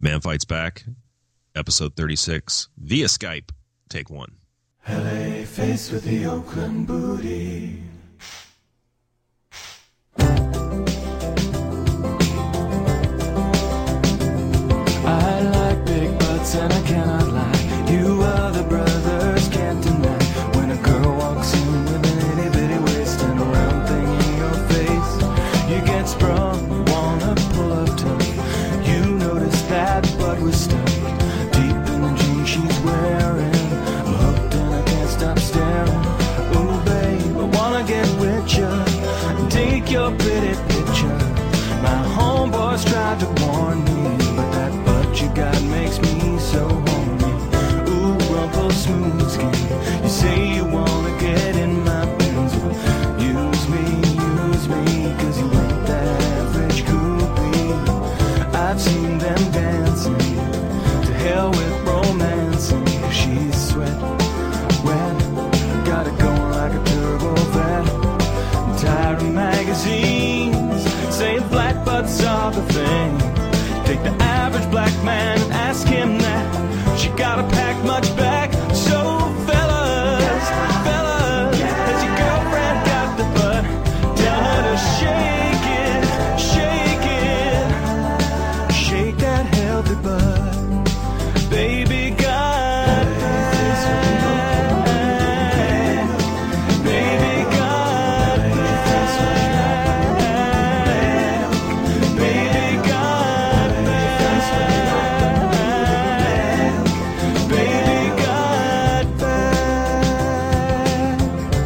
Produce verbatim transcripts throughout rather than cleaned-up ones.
Man Fights Back, episode thirty-six, via Skype, take one. L A faced with the Oakland booty. I like big butts and I cannot lie. You other brothers can't deny. When a girl walks in with an itty bitty waist and a round thing in your face, you get sprung, you wanna pull up tough. You notice that butt was stuck deep in the jeans she's wearing. I'm hooked and I can't stop staring. Ooh babe, I wanna get with ya and take your pretty picture. My homeboys tried to warn me, but that butt you got makes me so horny. Ooh, rumple smooth skin. You say you wanna get in my Benz. Use me, use me, cause you ain't that average groupie. I've seen them dancing. To hell with romancing. She's sweat, wet, got it going like a turbo vet. I'm tired of magazines saying black butts are the thing. Take the average black man and ask him that. She gotta pack much back. So fellas, fellas, has your girlfriend got the butt? Tell her to shake it, shake it, shake that healthy butt. Baby got back, baby got back, baby got back, baby got back.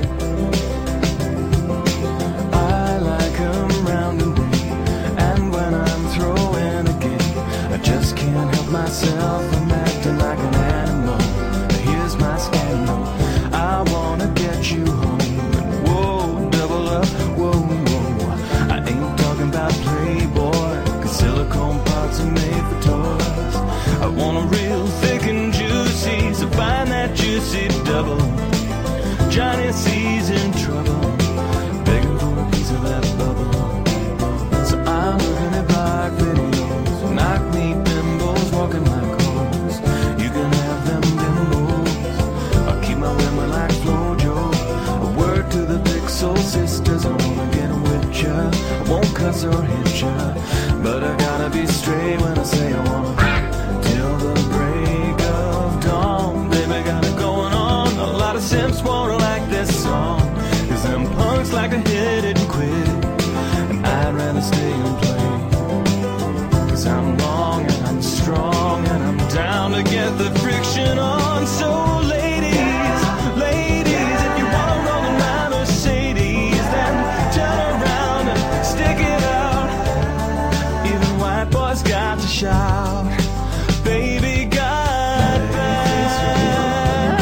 I like 'em round and big, and when I'm throwing a gig, I just can't help myself. I'm acting like an animal. Here's my scandal. I wanna get you home. And whoa, double up, whoa, whoa. I ain't talking about Playboy, cause silicone parts are made for toys. I want 'em real thick and juicy, so find that juicy double. Johnny C's in trouble, begging for a piece of that bubble. So I'm looking at black videos, knock me bimbos, walking like hoes. You can have them bimbos, I'll keep my women like Flojo. A word to the big soul sisters, I wanna get with ya. I won't cuss or hit ya, but I gotta be straight when I say I wanna. Till the break of dawn, baby got it going on. A lot of simps wanna like this song, cause them punks like to hit it and quit it, and I'd rather stay and play. Cause I'm long and I'm strong and I'm down to get the friction on. So ladies, ladies, if you wanna roll in my Mercedes, then turn around and stick it out. Even white boys got to shout, baby got back,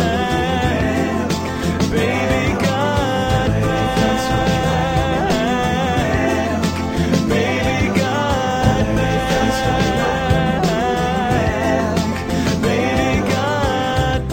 baby got back, baby got back, baby got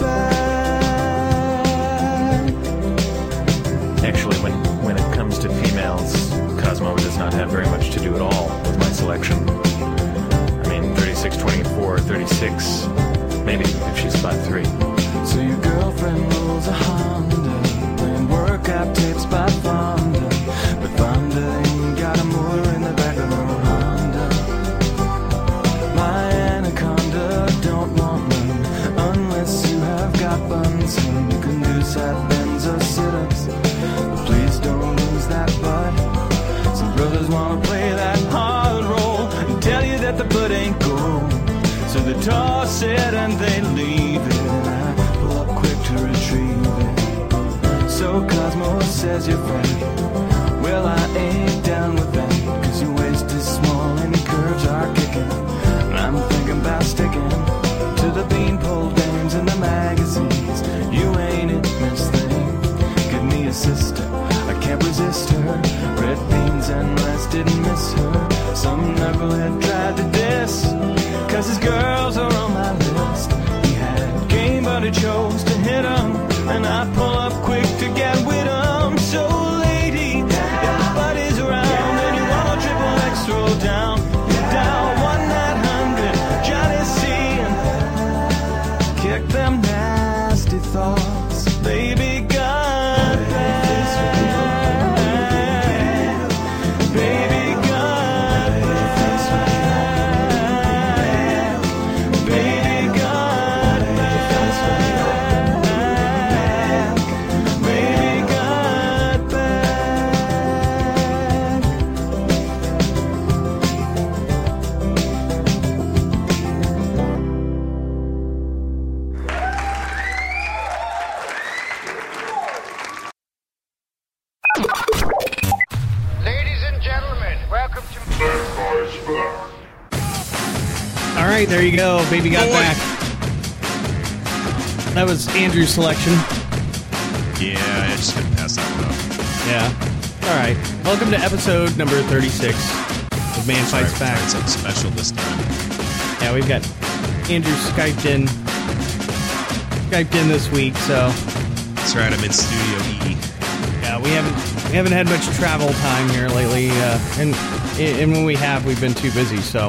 back. Actually, when, when it comes to females, Cosmo does not have very much to do at all with my selection. I mean, thirty-six, twenty-four, thirty-six, maybe if she's about three. So your girlfriend rolls a Honda, playing workout tapes by Fonda, but Fonda ain't got a motor in the back of her Honda. My anaconda don't want none, unless you have got buns, and you can do side bends or sit-ups, but please don't lose that butt. Some brothers wanna play that hard role and tell you that the butt ain't gold, so they toss it and they leave it, and I pull up quick to retrieve it. So Cosmo says you're fat, well I ain't down with that, cause your waist is small and your curves are kicking, and I'm thinking about sticking to the beanpole dames in the magazines. You ain't it, Miss Thing, give me a sister, I can't resist her. Red beans and rice didn't miss her. Some knucklehead tried to diss, cause his girls are on my list. He had game but he chose to hit 'em, and I pull up quick to get with 'em. So lady, if the buddy's around and you want a triple X throw down, down one nine hundred Johnny All right, there you go. Baby got Boy. back. That was Andrew's selection. Yeah, I just couldn't pass that one up. Yeah. All right. Welcome to episode number thirty-six of Man Sorry, Fights Back. tried something special this time. Yeah, we've got Andrew Skyped in. Skyped in this week, so That's right, I'm in Studio E. yeah, we haven't we haven't had much travel time here lately, uh, and and when we have, we've been too busy. So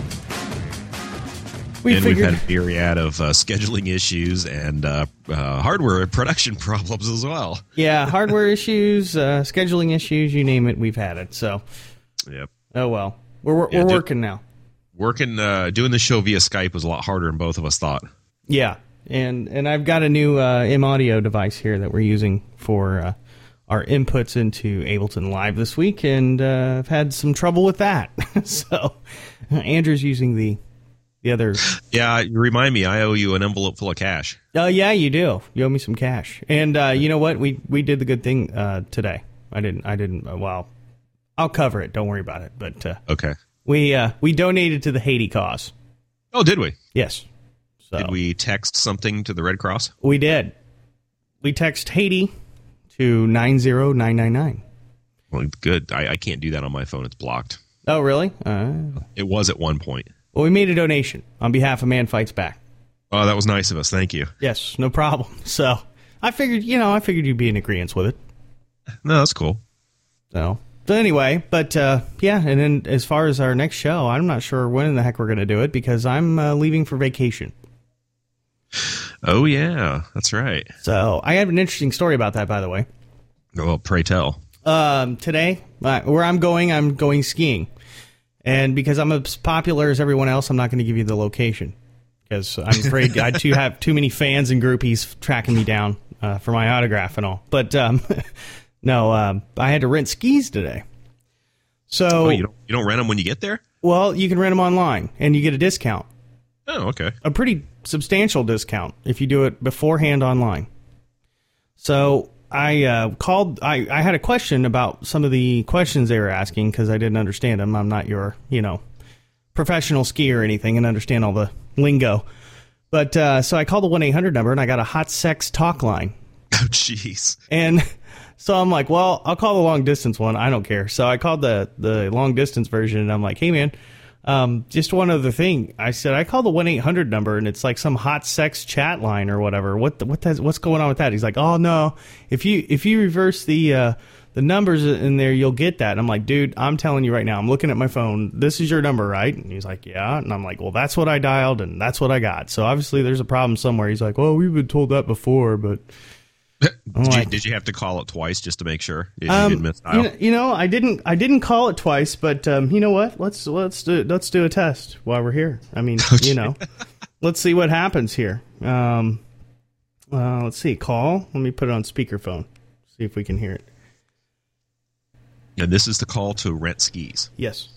we and figured, we've had a myriad of uh, scheduling issues and uh, uh, hardware and production problems as well. yeah, hardware issues, uh, scheduling issues, you name it, we've had it. So Yep. oh well, we're we're, Yeah, we're do- working now. Working, uh, doing the show via Skype was a lot harder than both of us thought. Yeah, and and I've got a new uh, M Audio device here that we're using for uh, our inputs into Ableton Live this week, and uh, I've had some trouble with that. So uh, Andrew's using the the other. Yeah, you remind me, I owe you an envelope full of cash. Oh yeah, you do. You owe me some cash, and uh, you know what? We we did the good thing uh, today. I didn't. I didn't. Uh, well, I'll cover it. Don't worry about it. But uh, Okay. we uh, we donated to the Haiti cause. Oh, did we? Yes. So Did we text something to the Red Cross? We did. We text Haiti to nine zero nine nine nine. Well, good. I, I can't do that on my phone. It's blocked. Oh, really? Uh, It was at one point. well, we made a donation on behalf of Man Fights Back. Oh, that was nice of us. Thank you. Yes, no problem. So I figured, you know, I figured you'd be in agreement with it. No, that's cool. So, so anyway, but uh, yeah, and then as far as our next show, I'm not sure when in the heck we're going to do it because I'm uh, leaving for vacation. Oh, yeah. That's right. So I have an interesting story about that, by the way. Well, pray tell. Um, today, uh, where I'm going, I'm going skiing. And because I'm as popular as everyone else, I'm not going to give you the location. Because I'm afraid I too have too many fans and groupies tracking me down uh, for my autograph and all. But um, no, um, I had to rent skis today. So, Oh, you don't, you don't rent them when you get there? well, you can rent them online, and you get a discount. Oh, okay. A pretty substantial discount if you do it beforehand online. So I uh, called. I, I had a question about some of the questions they were asking because I didn't understand them. I'm not your, you know, professional skier or anything and understand all the lingo. But uh, so I called the one eight hundred number and I got a hot sex talk line. Oh, jeez. And so I'm like, well, I'll call the long distance one. I don't care. So I called the the long distance version and I'm like, hey, man. Um, just one other thing. I said I called the one eight hundred number and it's like some hot sex chat line or whatever. What the, what the, what's going on with that? He's like, oh no, if you if you reverse the uh, the numbers in there, you'll get that. And I'm like, dude, I'm telling you right now. I'm looking at my phone. This is your number, right? And he's like, yeah. And I'm like, well, that's what I dialed and that's what I got. So obviously there's a problem somewhere. He's like, well, we've been told that before, but. did, you, like- did you have to call it twice just to make sure? If you Um, did miss you, dial? know, you know, I didn't. I didn't call it twice, but um, you know what? Let's let's do let's do a test while we're here. I mean, Okay. you know, let's see what happens here. Um, uh, let's see. Call. Let me put it on speakerphone. See if we can hear it. And this is the call to rent skis. Yes.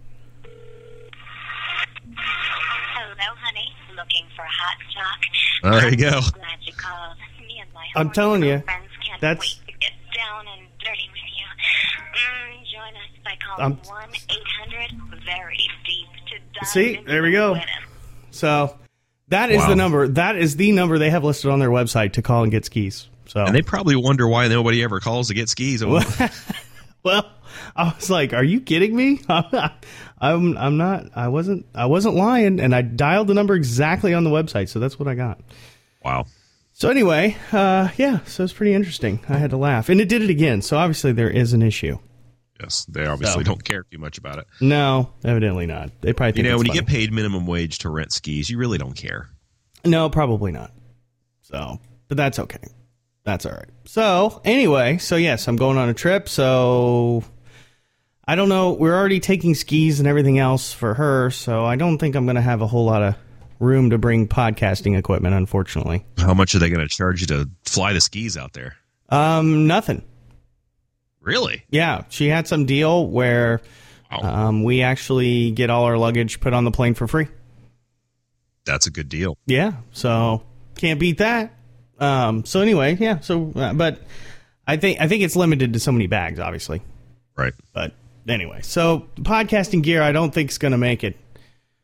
Hello, honey. Looking for hot talk? Oh, there you go. I'm glad you called. Me and my I'm horny telling you, friends can't that's- wait to get down and dirty with you. Mm, join us by calling I'm- one eight hundred very deep to dive See? into There we the go. wedding. So that is Wow. the number. That is the number they have listed on their website to call and get skis. So And they probably wonder why nobody ever calls to get skis. well, I was like, "Are you kidding me? I'm I'm not. I wasn't. I wasn't lying." And I dialed the number exactly on the website, so that's what I got. Wow. So anyway, uh, yeah, so it's pretty interesting. I had to laugh, and it did it again. So obviously there is an issue. Yes, they obviously So. don't care too much about it. No, evidently not. They probably You think know, it's when you funny. get paid minimum wage to rent skis, you really don't care. No, probably not. So, but that's okay. That's all right. So anyway, so yes, I'm going on a trip. So I don't know. We're already taking skis and everything else for her. So I don't think I'm going to have a whole lot of room to bring podcasting equipment, unfortunately. How much are they going to charge you to fly the skis out there? Um, nothing. Really? Yeah, she had some deal where Wow. um, we actually get all our luggage put on the plane for free. That's a good deal. Yeah, so can't beat that. Um, so anyway, yeah. So, uh, but I think I think it's limited to so many bags, obviously. Right. But anyway, so the podcasting gear, I don't think is going to make it.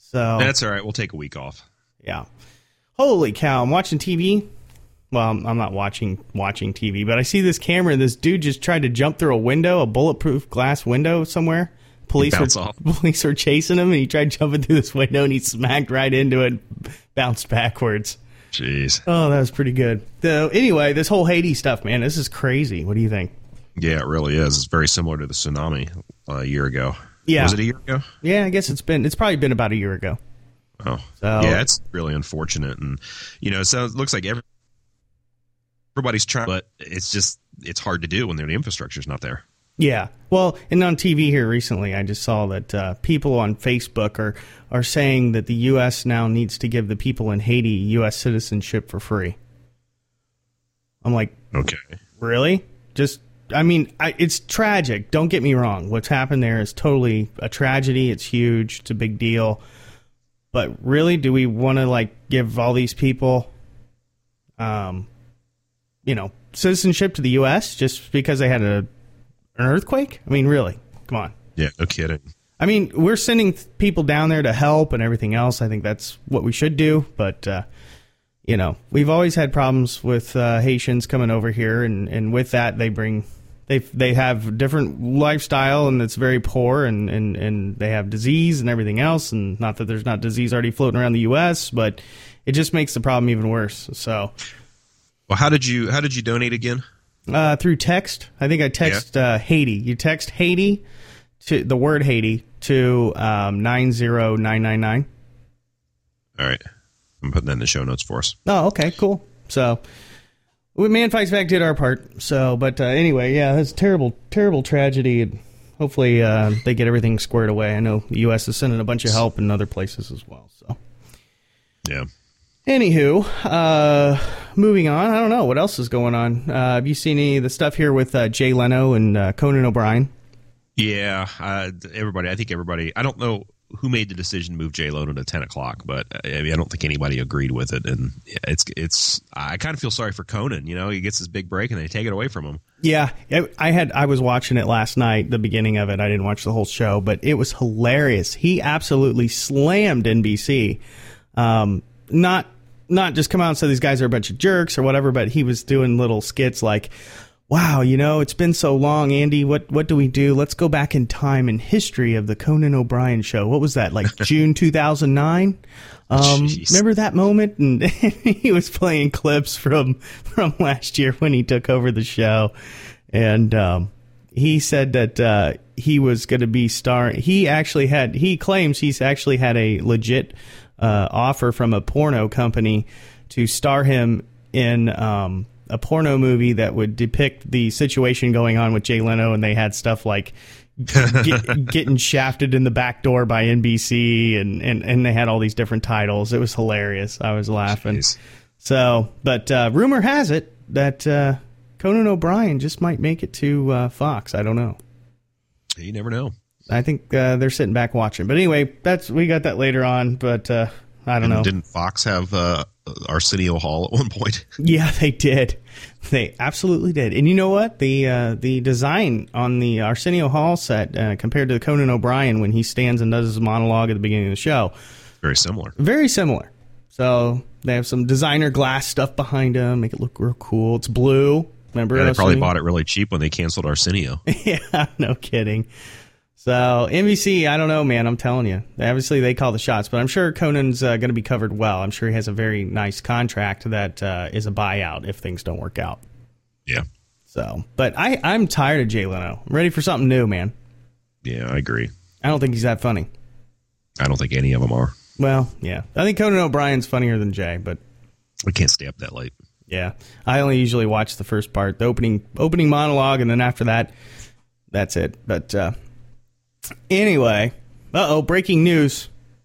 So That's all right. We'll take a week off. yeah. Holy cow! I'm watching T V. Well, I'm, I'm not watching watching T V, but I see this camera. And this dude just tried to jump through a window, a bulletproof glass window somewhere. Police bounce were off. police were chasing him, and he tried jumping through this window, and he smacked right into it, bounced backwards. Jeez. Oh, that was pretty good. So anyway, this whole Haiti stuff, man, this is crazy. What do you think? Yeah, it really is. It's very similar to the tsunami uh, a year ago. Yeah. Was it a year ago? Yeah, I guess it's been. It's probably been about a year ago. Oh, So- yeah, it's really unfortunate, and you know, so it looks like every, everybody's trying, but it's just it's hard to do when the infrastructure's not there. Yeah. Well, and on T V here recently, I just saw that uh, people on Facebook are, are saying that the U S now needs to give the people in Haiti U S citizenship for free. I'm like, Okay. really? Just, I mean, I, it's tragic. Don't get me wrong. What's happened there is totally a tragedy. It's huge. It's a big deal. But really, do we want to, like, give all these people, um, you know, citizenship to the U S just because they had a an earthquake? I mean, really? Come on. Yeah, no kidding. I mean, we're sending th- people down there to help and everything else. I think that's what we should do. But, uh, you know, we've always had problems with uh, Haitians coming over here. And, and with that, they bring... They they have different lifestyle, and it's very poor, and, and, and they have disease and everything else. And not that there's not disease already floating around the U S, but it just makes the problem even worse. So, Well, how did you how did you donate again? uh, through text, I think I text uh, Haiti. You text Haiti to the word Haiti to um, nine zero nine nine nine. All right, I'm putting that in the show notes for us. Oh, okay, cool. So, we Man Fights Back did our part. So, but uh, anyway, yeah, that's a terrible, terrible tragedy. And hopefully, uh, they get everything squared away. I know the U S is sending a bunch of help in other places as well. So, Yeah. anywho, uh, moving on. I don't know what else is going on. Uh, have you seen any of the stuff here with uh, Jay Leno and uh, Conan O'Brien? Yeah, uh, everybody. I think everybody. I don't know who made the decision to move Jay Leno to ten o'clock, but I mean, I don't think anybody agreed with it. And it's it's. I kind of feel sorry for Conan. You know, he gets his big break and they take it away from him. Yeah, I had. I was watching it last night, the beginning of it. I didn't watch the whole show, but it was hilarious. He absolutely slammed N B C. Um, not not just come out and say these guys are a bunch of jerks or whatever, but he was doing little skits like, wow, you know, it's been so long, Andy. What what do we do? Let's go back in time in history of the Conan O'Brien show. What was that, like June two thousand nine? Um, remember that moment? And he was playing clips from from last year when he took over the show. And um, he said that uh, he was going to be starring. He actually had, he claims he's actually had a legit uh, offer from a porno company to star him in um, a porno movie that would depict the situation going on with Jay Leno. And they had stuff like Get, getting shafted in the back door by N B C, and, and, and they had all these different titles. It was hilarious. I was laughing. Jeez. So, but uh, rumor has it that uh, Conan O'Brien just might make it to uh, Fox. I don't know. You never know. I think uh, they're sitting back watching. But anyway, that's we got that later on. But uh, I don't And know. Didn't Fox have uh, Arsenio Hall at one point? Yeah, they did. They absolutely did. And you know what? The uh, the design on the Arsenio Hall set uh, compared to Conan O'Brien when he stands and does his monologue at the beginning of the show, Very similar. very similar. So they have some designer glass stuff behind him, make it look real cool. It's blue. Remember? Yeah, they probably Arsenio? bought it really cheap when they canceled Arsenio. Yeah, no kidding. So N B C, I don't know, man. I'm telling you. Obviously, they call the shots, but I'm sure Conan's uh, going to be covered well. I'm sure he has a very nice contract that uh, is a buyout if things don't work out. Yeah. So, but I, I'm tired of Jay Leno. I'm ready for something new, man. Yeah, I agree. I don't think he's that funny. I don't think any of them are. Well, yeah. I think Conan O'Brien's funnier than Jay, but We can't stay up that late. yeah. I only usually watch the first part, the opening opening monologue, and then after that, that's it. But uh, anyway, uh-oh, breaking news.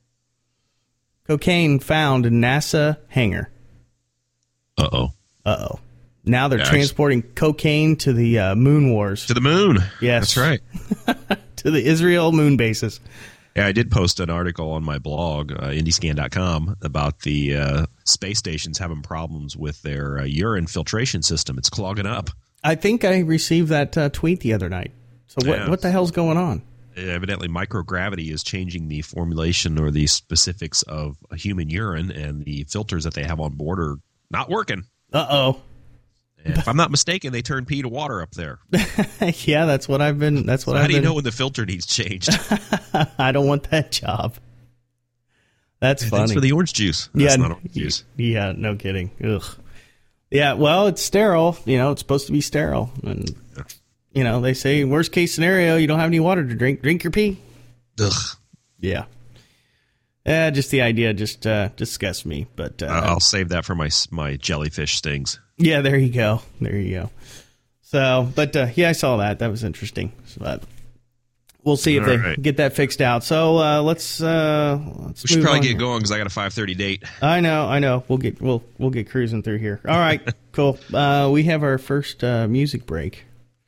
Cocaine found in NASA hangar. Uh-oh. Uh-oh. Now they're Yeah, transporting cocaine to the uh, moon wars. To the moon. Yes. That's right. To the Israel moon bases. Yeah, I did post an article on my blog, uh, Indyscan dot com, about the uh, space stations having problems with their uh, urine filtration system. It's clogging up. I think I received that uh, tweet the other night. So what Yeah. what the hell's going on? evidently microgravity is changing the formulation or the specifics of a human urine, and the filters that they have on board are not working. Uh-oh. And if I'm not mistaken, they turn pee to water up there. Yeah, that's what I've been. That's what So I've how do you been. know when the filter needs changed? I don't want that job. That's funny. Thanks for the orange juice. That's yeah, not orange juice. Yeah, no kidding. Ugh. Yeah, well, it's sterile. You know, it's supposed to be sterile, and you know they say worst case scenario, you don't have any water to drink. Drink your pee. Ugh. Yeah. Yeah, just the idea just uh, disgusts me. But uh, I'll save that for my my jellyfish stings. yeah, there you go. There you go. So, but uh, yeah, I saw that. That was interesting. So, but we'll see if All they right. get that fixed out. So uh, let's uh, let's. We should move probably on get here. going because I got a five thirty date. I know, I know. We'll get we'll we'll get cruising through here. All right, cool. Uh, we have our first uh, music break,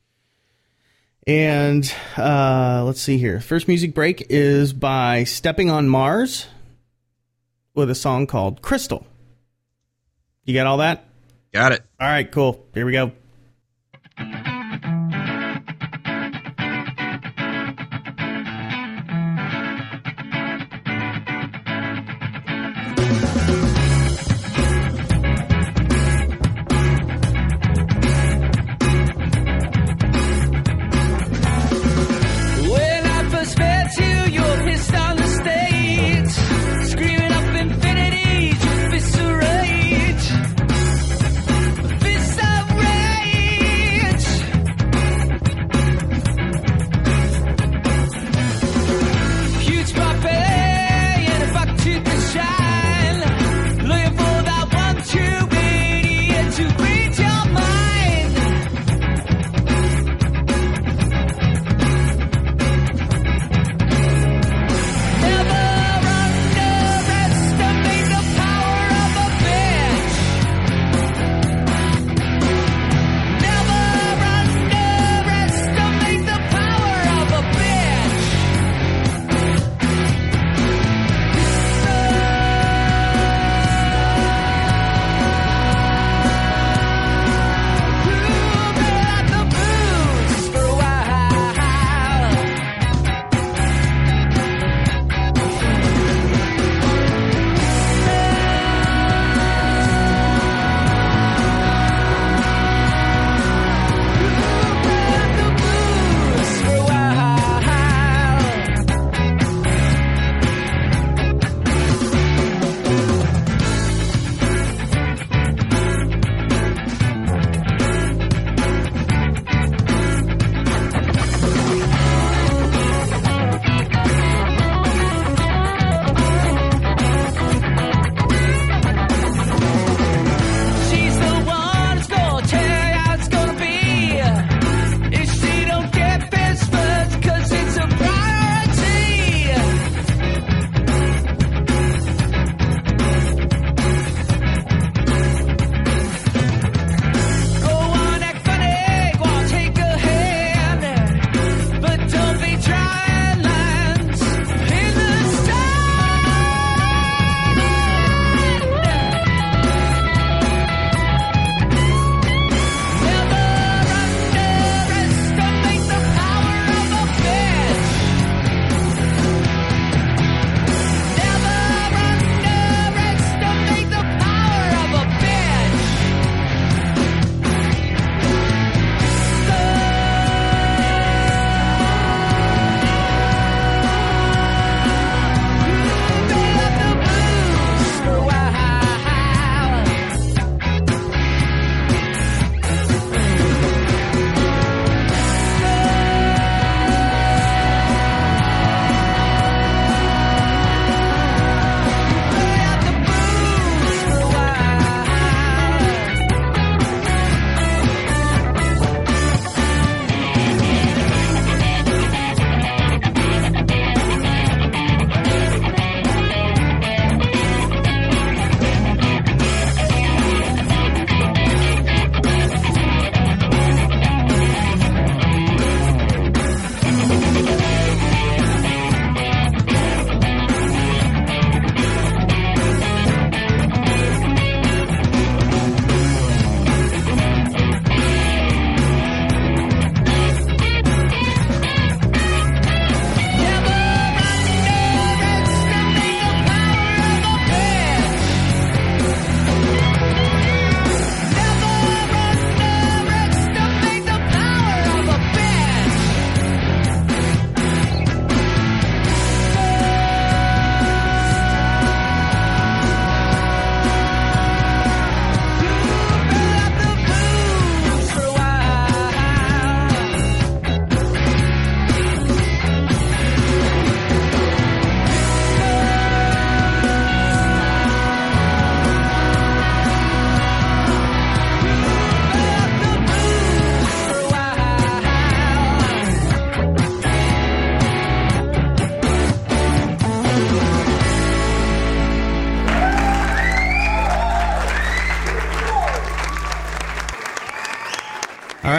and uh, let's see here. First music break is by Stepping on Mars with a song called Crystal. You got all that? Got it. All right, cool. Here we go. When I first met you, you were pissed on the stage, screaming up infinity, just fist of rage, fist of rage.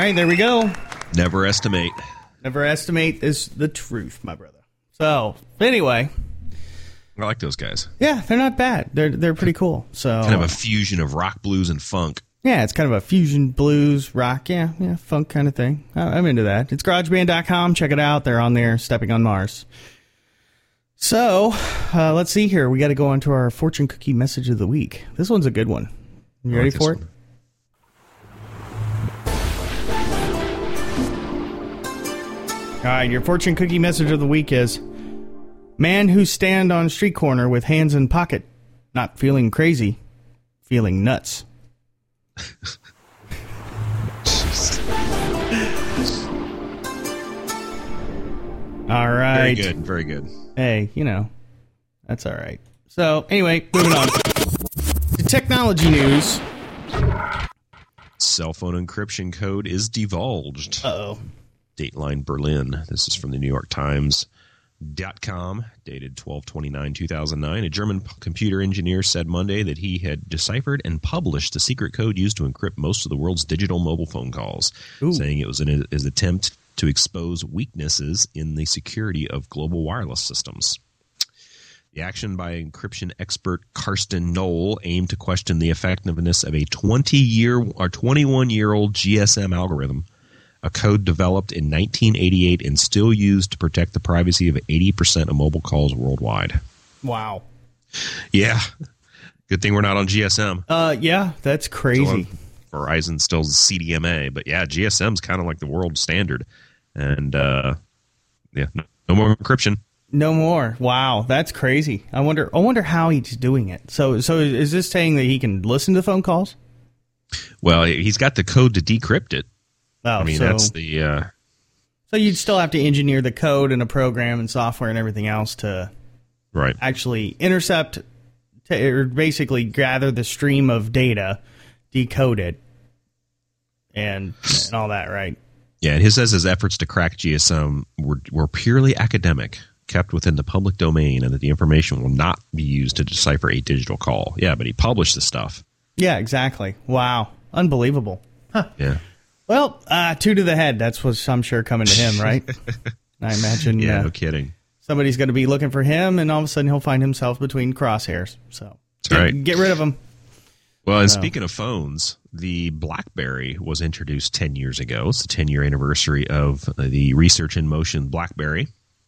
right, there we go. Never estimate. Never estimate is the truth, my brother. So, anyway. I like those guys. Yeah, they're not bad. They're they're pretty cool. So Kind of a fusion of rock, blues, and funk. yeah, it's kind of a fusion blues, rock, yeah, yeah, funk kind of thing. I, I'm into that. It's garage band dot com. Check it out. They're on there, Stepping on Mars. So, uh, let's see here. We got to go on to our fortune cookie message of the week. This one's a good one. You I ready like for this it? one. All right, your fortune cookie message of the week is: man who stand on street corner with hands in pocket, not feeling crazy, feeling nuts. All right. Very good. Very good. Hey, you know, that's all right. So, anyway, moving on. The technology news. Cell phone encryption code is divulged. Uh-oh. Dateline Berlin. This is from the New York Times. Dot com, dated twelve twenty-nine two thousand nine. A German p- computer engineer said Monday that he had deciphered and published the secret code used to encrypt most of the world's digital mobile phone calls, Ooh. saying it was an his attempt to expose weaknesses in the security of global wireless systems. The action by encryption expert Karsten Knoll aimed to question the effectiveness of a twenty-year or twenty-one-year-old G S M algorithm, a code developed in nineteen eighty-eight and still used to protect the privacy of eighty percent of mobile calls worldwide. Wow. Yeah. Good thing we're not on G S M. Uh, yeah, that's crazy. Verizon still C D M A, but yeah, G S M's kind of like the world standard. And uh, yeah, no, no more encryption. No more. Wow, that's crazy. I wonder. I wonder how he's doing it. So, so is this saying that he can listen to phone calls? Well, he's got the code to decrypt it. Oh, I mean, so, that's the. Uh, so you'd still have to engineer the code and a program and software and everything else to right. actually intercept, to, or basically gather the stream of data, decode it, and and all that, right? Yeah, and he says his efforts to crack G S M were were purely academic, kept within the public domain, and that the information will not be used to decipher a digital call. Yeah, but he published the stuff. Yeah, exactly. Wow, unbelievable. Huh. Yeah. Well, uh, two to the head. That's what's, I'm sure, coming to him, right? I imagine. Yeah, uh, no kidding. Somebody's going to be looking for him, and all of a sudden he'll find himself between crosshairs. So That's right. get, get rid of him. Well, and So. speaking of phones, the BlackBerry was introduced ten years ago. It's the ten-year anniversary of the Research in Motion BlackBerry.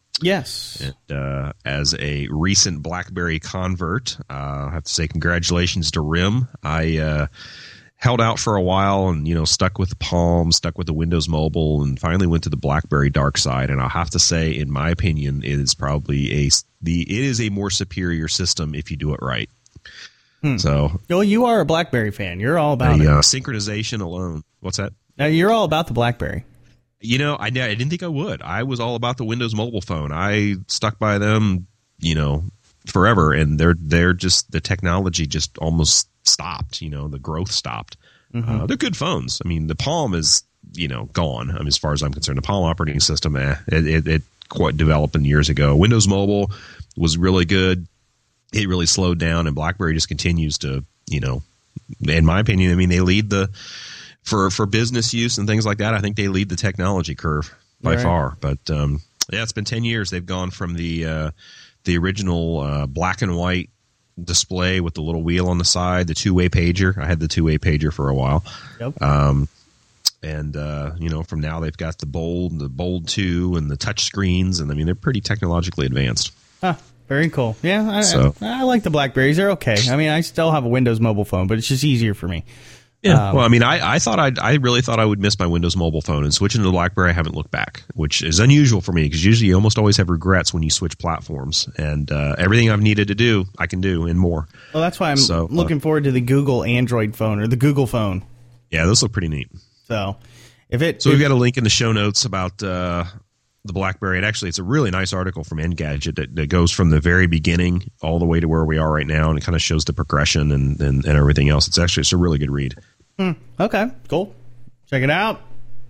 Yes. And uh, as a recent BlackBerry convert, uh, I have to say congratulations to Rim. I uh, held out for a while and, you know, stuck with the Palm, stuck with the Windows Mobile, and finally went to the BlackBerry dark side. And I'll have to say, in my opinion, it is probably a the it is a more superior system if you do it right. Hmm. So, Well, you are a BlackBerry fan. You're all about the it. uh, synchronization alone. What's that? Now, you're all about the BlackBerry. You know, I, I didn't think I would. I was all about the Windows Mobile phone. I stuck by them, you know, forever, and they're they're just the technology just almost stopped. You know, the growth stopped. Mm-hmm. Uh, they're good phones. I mean, the Palm is you know gone. I mean, as far as I'm concerned, the Palm operating system, eh, it, it, it quite developed in years ago. Windows Mobile was really good. It really slowed down, and BlackBerry just continues to, you know, in my opinion, I mean, they lead the for for business use and things like that. I think they lead the technology curve by Right. far. But um, yeah, it's been ten years. They've gone from the uh, the original uh, black and white display with the little wheel on the side, the two way pager. I had the two way pager for a while. Yep. Um, and uh, you know, from now they've got the Bold, the Bold two, and the touch screens, and I mean, they're pretty technologically advanced. Huh. Very cool. Yeah, I, So- I, I like the BlackBerries. They're okay. I mean, I still have a Windows Mobile phone, but it's just easier for me. Yeah. Um, well, I mean, I, I thought I'd, I really thought I would miss my Windows Mobile phone, and switching to the BlackBerry, I haven't looked back, which is unusual for me because usually you almost always have regrets when you switch platforms. And uh, everything I've needed to do, I can do and more. Well, that's why I'm So, uh, looking forward to the Google Android phone or the Google phone. Yeah, those look pretty neat. So, if it So if, we've got a link in the show notes about uh, the BlackBerry. And actually, it's a really nice article from Engadget that, that goes from the very beginning all the way to where we are right now, and it kind of shows the progression and, and, and everything else. It's actually it's a really good read. Hmm. Okay, cool. Check it out.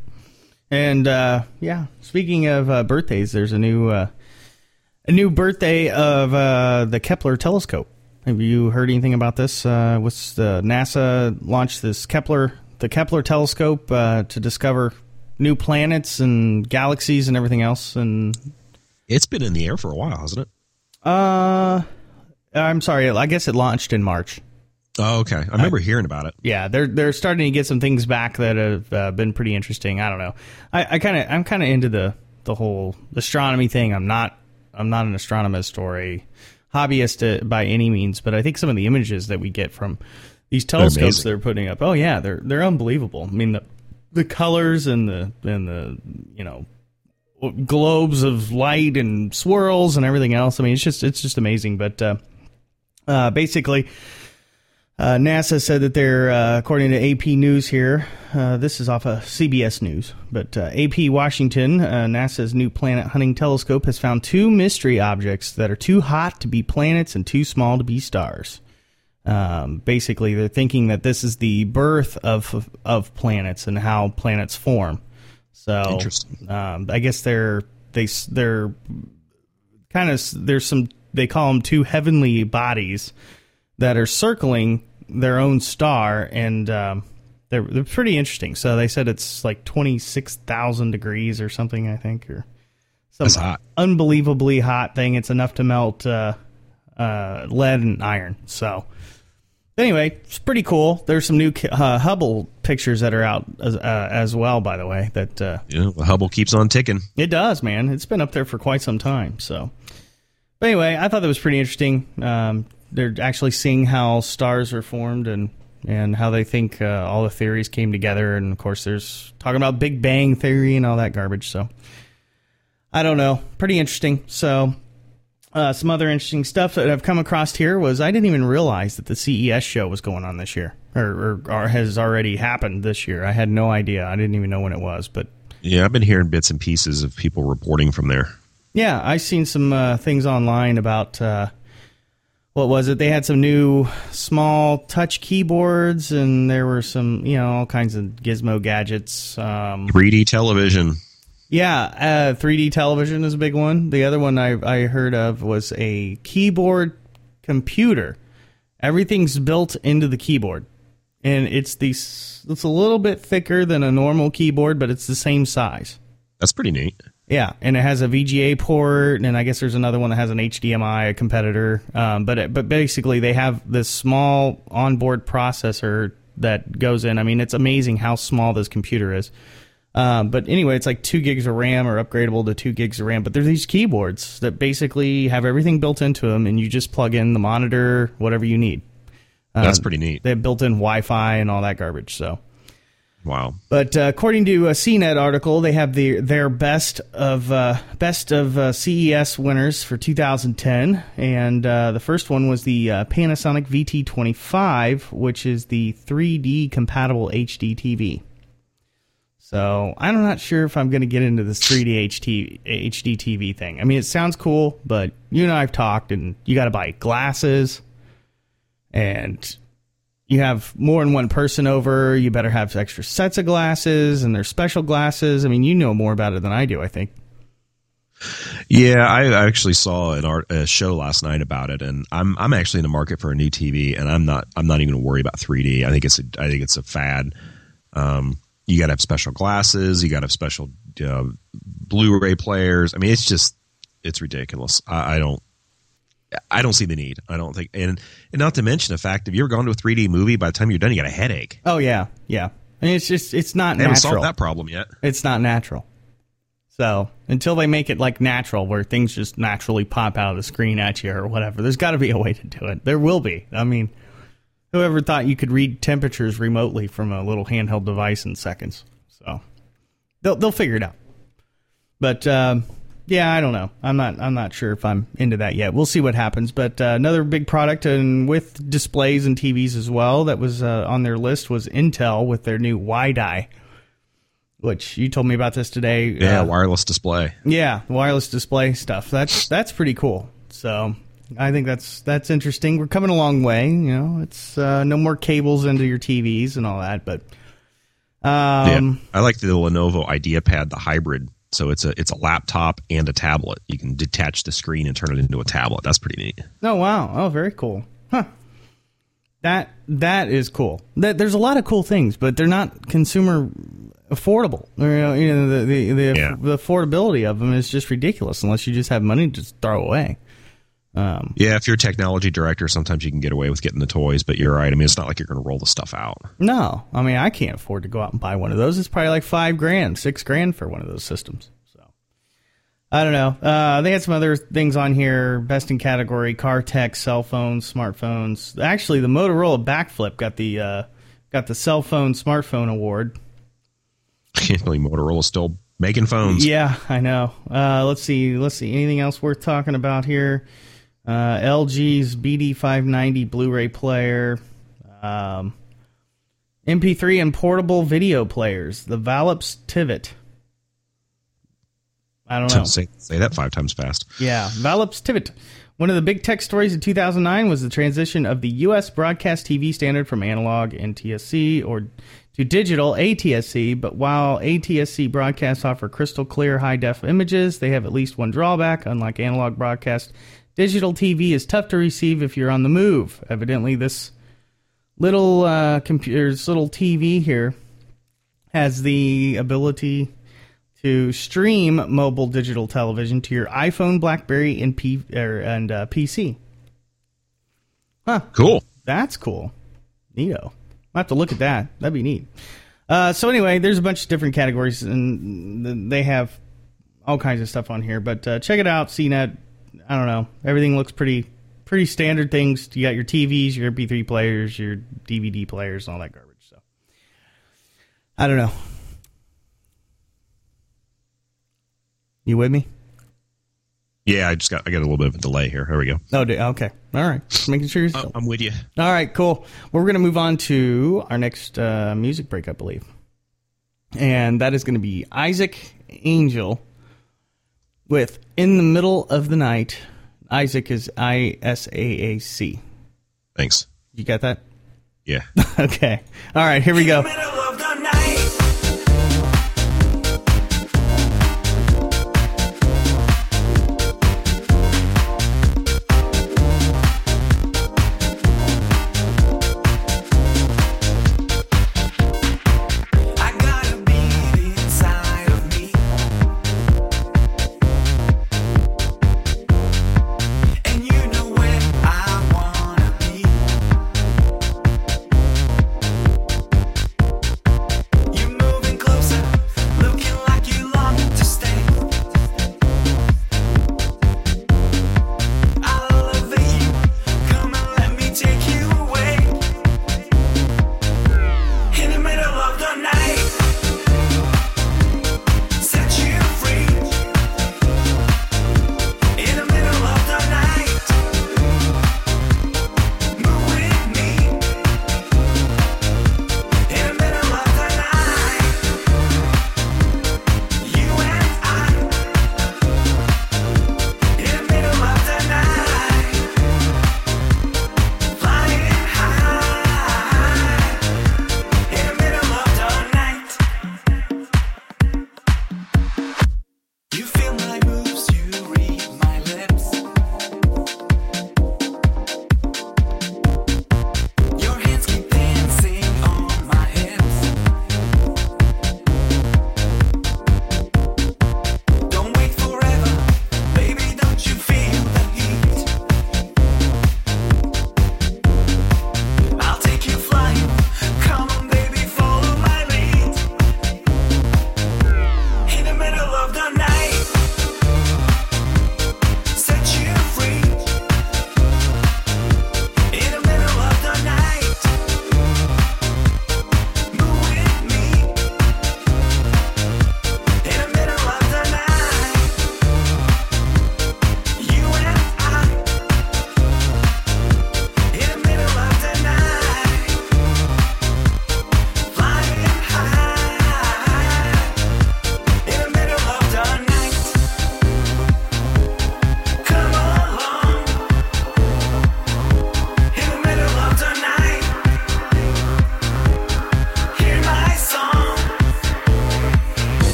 And uh, yeah, speaking of uh, birthdays, there's a new uh, a new birthday of uh, the Kepler telescope. Have you heard anything about this? Uh, what's the NASA launched this Kepler the Kepler telescope uh, to discover new planets and galaxies and everything else. And It's been in the air for a while, hasn't it? uh, I'm sorry, I guess it launched in March. Oh, okay. I remember I, hearing about it. Yeah, they're they're starting to get some things back that have uh, been pretty interesting. I don't know. I, I kind of I'm kind of into the the whole astronomy thing. I'm not I'm not an astronomist or a hobbyist uh, by any means, but I think some of the images that we get from these telescopes they're, they're putting up, oh yeah, they're they're unbelievable. I mean the the colors and the and the you know globes of light and swirls and everything else. I mean it's just it's just amazing. But uh, uh, basically. Uh, NASA said that they're, uh, according to A P News here, uh, this is off of C B S News, but uh, A P Washington, uh, NASA's new planet hunting telescope has found two mystery objects that are too hot to be planets and too small to be stars. Um, basically, they're thinking that this is the birth of of planets and how planets form. So, Interesting. Um, I guess they're they they're kind of there's some they call them two heavenly bodies that are circling their own star, and um, they're they're pretty interesting. So they said it's like twenty-six thousand degrees or something, I think, or some That's hot. Unbelievably hot thing. It's enough to melt uh, uh, lead and iron. So anyway, it's pretty cool. There's some new uh, Hubble pictures that are out as, uh, as well, by the way. That uh, yeah, the Hubble keeps on ticking. It does, man. It's been up there for quite some time. So, but anyway, I thought that was pretty interesting. Um, They're actually seeing how stars are formed and, and how they think uh, all the theories came together. And, of course, there's talking about Big Bang Theory and all that garbage. So, I don't know. Pretty interesting. So, uh, some other interesting stuff that I've come across here was I didn't even realize that the C E S show was going on this year or, or, or has already happened this year. I had no idea. I didn't even know when it was. But yeah, I've been hearing bits and pieces of people reporting from there. Yeah, I've seen some uh, things online about... Uh, What was it? They had some new small touch keyboards, and there were some, you know, all kinds of gizmo gadgets. Um, three D television. Yeah, uh, three D television is a big one. The other one I, I heard of was a keyboard computer. Everything's built into the keyboard, and it's the it's a little bit thicker than a normal keyboard, but it's the same size. That's pretty neat. Yeah, and it has a V G A port, and I guess there's another one that has an H D M I, a competitor. Um, but it, but basically, they have this small onboard processor that goes in. I mean, it's amazing how small this computer is. Um, but anyway, it's like two gigs of RAM or upgradable to two gigs of RAM. But there's these keyboards that basically have everything built into them, and you just plug in the monitor, whatever you need. Um, That's pretty neat. They have built-in Wi-Fi and all that garbage, so... Wow! But uh, according to a C net article, they have the their best of uh, best of uh, C E S winners for two thousand ten, and uh, the first one was the uh, Panasonic V T twenty-five, which is the three D compatible H D T V. So I'm not sure if I'm going to get into this three D H D T V thing. I mean, it sounds cool, but you and I have talked, and you got to buy glasses, and you have more than one person over, you better have extra sets of glasses, and there's special glasses. I mean, you know more about it than I do, I think. Yeah, I actually saw an art, a show last night about it, and I'm I'm actually in the market for a new T V, and I'm not I'm not even going to worry about three D. I think it's a I think it's a fad. Um, you got to have special glasses, you got to have special uh, Blu-ray players. I mean, it's just it's ridiculous. I, I don't. I don't see the need. I don't think, and and not to mention the fact, if you're gone to a three D movie, by the time you're done, you got a headache. Oh yeah, yeah. I mean, it's just it's not they haven't natural. solved that problem yet. It's not natural. So until they make it like natural, where things just naturally pop out of the screen at you or whatever, there's got to be a way to do it. There will be. I mean, whoever thought you could read temperatures remotely from a little handheld device in seconds? So they'll they'll figure it out. But. Um, Yeah, I don't know. I'm not. I'm not sure if I'm into that yet. We'll see what happens. But uh, another big product, and with displays and T Vs as well, that was uh, on their list was Intel with their new WiDi, which you told me about this today. Yeah, uh, wireless display. Yeah, wireless display stuff. That's that's pretty cool. So I think that's that's interesting. We're coming a long way. You know, it's uh, no more cables into your T Vs and all that. But um, yeah, I like the Lenovo IdeaPad, the hybrid. So it's a it's a laptop and a tablet. You can detach the screen and turn it into a tablet. That's pretty neat. Oh wow! Oh, very cool. Huh. That that is cool. That there's a lot of cool things, but they're not consumer affordable. You know, you know the the the, Yeah. the affordability of them is just ridiculous unless you just have money to just throw away. Um, Yeah, if you're a technology director, sometimes you can get away with getting the toys, but you're right. I mean, it's not like you're going to roll the stuff out. no, I mean I can't afford to go out and buy one of those. It's probably like five grand, six grand for one of those systems. So I don't know. Uh, they had some other things on here. Best in category: car tech, cell phones, smartphones. Actually, the Motorola Backflip got the uh, got the cell phone smartphone award. I can't believe Motorola's still making phones. Yeah, I know. Uh, let's see. Let's see. Anything else worth talking about here? Uh, L G's B D five ninety Blu-ray player, um, M P three and portable video players, the Vallops Tivit. I don't know. Say, say that five times fast. Yeah, Vallops Tivit. One of the big tech stories in two thousand nine was the transition of the U S broadcast T V standard from analog N T S C or to digital A T S C. But while A T S C broadcasts offer crystal clear high-def images, they have at least one drawback. Unlike analog broadcast, digital T V is tough to receive if you're on the move. Evidently, this little uh, computer, this little T V here has the ability to stream mobile digital television to your iPhone, BlackBerry, and P er, and uh, P C. Huh? Cool. That's cool. Neato. I'll have to look at that. That'd be neat. Uh, so anyway, there's a bunch of different categories, and they have all kinds of stuff on here. But uh, check it out, C net. I don't know. Everything looks pretty pretty standard things. You got your T Vs, your M P three players, your D V D players, and all that garbage. So I don't know. You with me? Yeah, I just got I got a little bit of a delay here. There we go. Oh, okay. All right. Just making sure you're still. I'm with you. All right, cool. Well, we're going to move on to our next uh, music break, I believe. And that is going to be Isaac Angel with In the Middle of the Night. Isaac is I S A A C. Thanks. You got that? Yeah. Okay. All right, here we go. I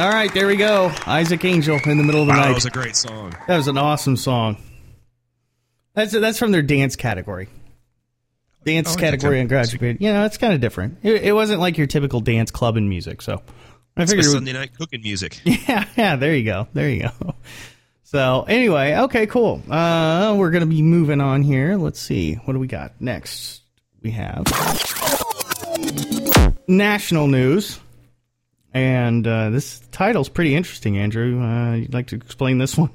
All right, there we go. Isaac Angel in the middle of the Wow, night. that was a great song. That was an awesome song. That's that's from their dance category. Dance I like category that and kind of graduate. You know, it's kind of different. It, it wasn't like your typical dance club and music. So I It's figured, my it would- Sunday night cooking music. yeah, yeah. There you go. There you go. So anyway, okay, cool. Uh, we're gonna be moving on here. Let's see, what do we got next? We have national news. And uh, this title's pretty interesting, Andrew. Uh, you'd like to explain this one?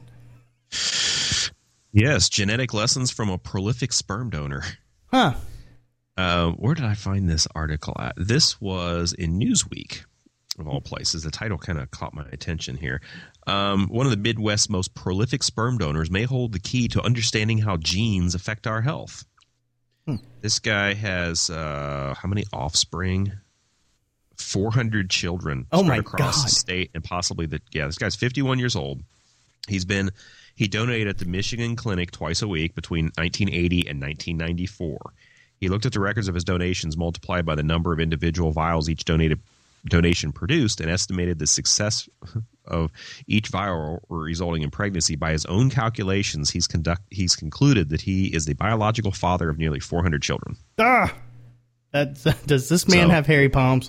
Yes, genetic lessons from a prolific sperm donor. Huh. Uh, where did I find this article at? This was in Newsweek, of all places. The title kind of caught my attention here. Um, one of the Midwest's most prolific sperm donors may hold the key to understanding how genes affect our health. Hmm. This guy has uh, how many offspring? four hundred children oh spread my across God. the state, and possibly the yeah. This guy's fifty-one years old. He's been he donated at the Michigan Clinic twice a week between nineteen eighty and nineteen ninety-four. He looked at the records of his donations multiplied by the number of individual vials each donated donation produced, and estimated the success of each vial resulting in pregnancy. By his own calculations, he's conduct he's concluded that he is the biological father of nearly four hundred children. Ah, that's, does this man So- have hairy palms?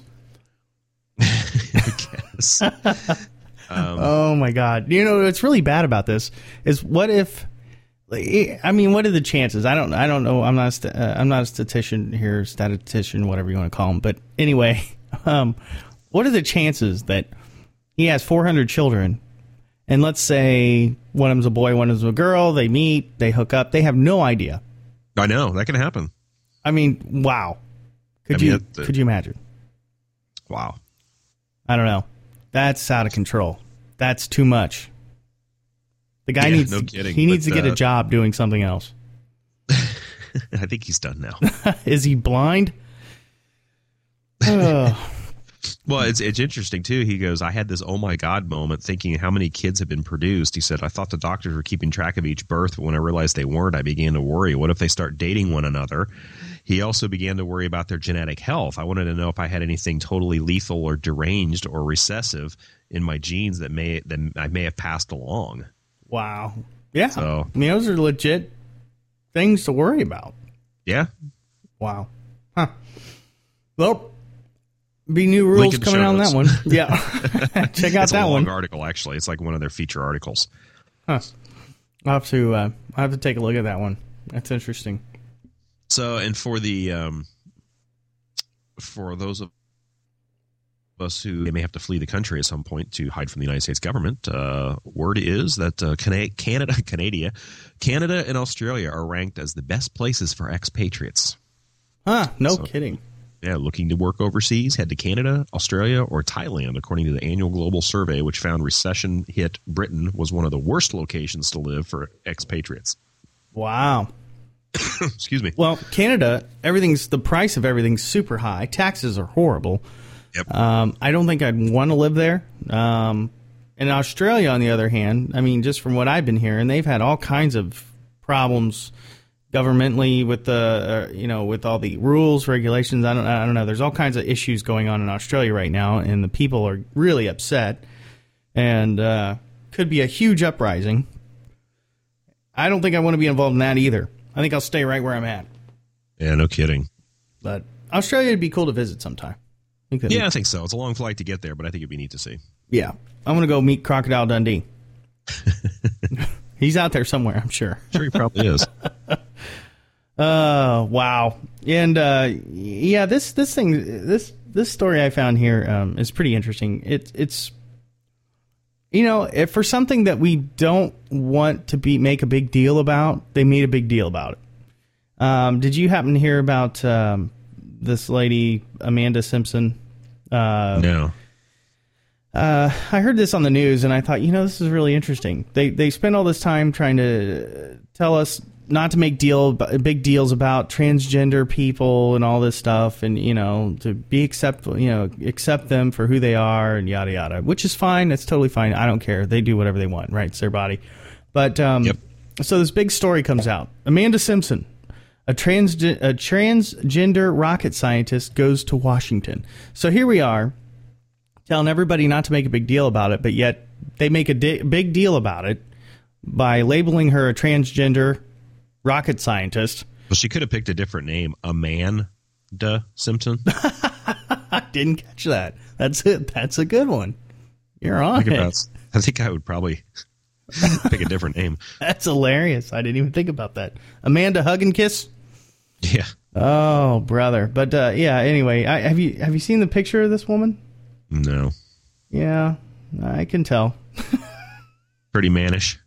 I guess. Um, Oh my God! You know what's really bad about this is what if? I mean, what are the chances? I don't. I don't know. I'm not. A st- uh, I'm not a statistician here, statistician, whatever you want to call him. But anyway, um, what are the chances that he has four hundred children, and let's say one of them's a boy, one of them's a girl. They meet, they hook up. They have no idea. I know that can happen. I mean, wow. Could I mean, you? that- could you imagine? Wow. I don't know. That's out of control. That's too much. The guy Yeah, needs. no to, kidding, he needs but, to get a uh, job doing something else. I think he's done now. Is he blind? Ugh. Well, it's it's interesting too. He goes, I had this oh my God moment thinking how many kids have been produced. He said, I thought the doctors were keeping track of each birth, but when I realized they weren't, I began to worry. What if they start dating one another? He also began to worry about their genetic health. I wanted to know if I had anything totally lethal or deranged or recessive in my genes that may that I may have passed along. Wow. Yeah. So- I mean, those are legit things to worry about. Yeah. Wow. Huh. Well, be new rules Link in the coming show out on that one. notes. Yeah. Check out It's a that long one. article, actually. It's like one of their feature articles. Huh. I'll have to. Uh, I have to take a look at that one. That's interesting. So, and for the um, for those of us who may have to flee the country at some point to hide from the United States government, uh, word is that uh, Cana- Canada, Canada, Canada, and Australia are ranked as the best places for expatriates. Huh? No So- kidding. Yeah, looking to work overseas, head to Canada, Australia, or Thailand, according to the annual global survey, which found recession-hit Britain was one of the worst locations to live for expatriates. Wow. Excuse me. Well, Canada, everything's the price of everything's super high. Taxes are horrible. Yep. Um, I don't think I'd want to live there. Um, in Australia, on the other hand, I mean, just from what I've been hearing, they've had all kinds of problems governmentally with the, uh, you know, with all the rules, regulations. I don't, I don't know. There's all kinds of issues going on in Australia right now, and the people are really upset, and uh, could be a huge uprising. I don't think I want to be involved in that either. I think I'll stay right where I'm at. Yeah, no kidding. But Australia would be cool to visit sometime. I think that'd be- Yeah, I think so. It's a long flight to get there, but I think it'd be neat to see. yeah. I'm going to go meet Crocodile Dundee. He's out there somewhere, I'm sure. Sure, he probably is. Uh, wow. And uh, yeah, this this thing, this this story I found here um, is pretty interesting. It, it's, you know, if for something that we don't want to be make a big deal about, they made a big deal about it. Um, did you happen to hear about um, this lady, Amanda Simpson? Uh, No. Uh, I heard this on the news, and I thought, you know, this is really interesting. They they spend all this time trying to tell us not to make deal big deals about transgender people and all this stuff, and you know, to be accept you know accept them for who they are and yada yada, which is fine. That's totally fine. I don't care. They do whatever they want, right? It's their body. But um, Yep. so this big story comes out. Amanda Simpson, a trans a transgender rocket scientist, goes to Washington. So here we are. telling everybody not to make a big deal about it, but yet they make a di- big deal about it by labeling her a transgender rocket scientist. Well, she could have picked a different name, Amanda Simpson. I didn't catch that. That's it. That's a good one. You're on I think, it. about, I think I would probably pick a different name. That's hilarious. I didn't even think about that. Amanda Hug and Kiss. Yeah. Oh, brother. But uh, yeah. Anyway, I, have you have you seen the picture of this woman? No. Yeah, I can tell. Pretty mannish.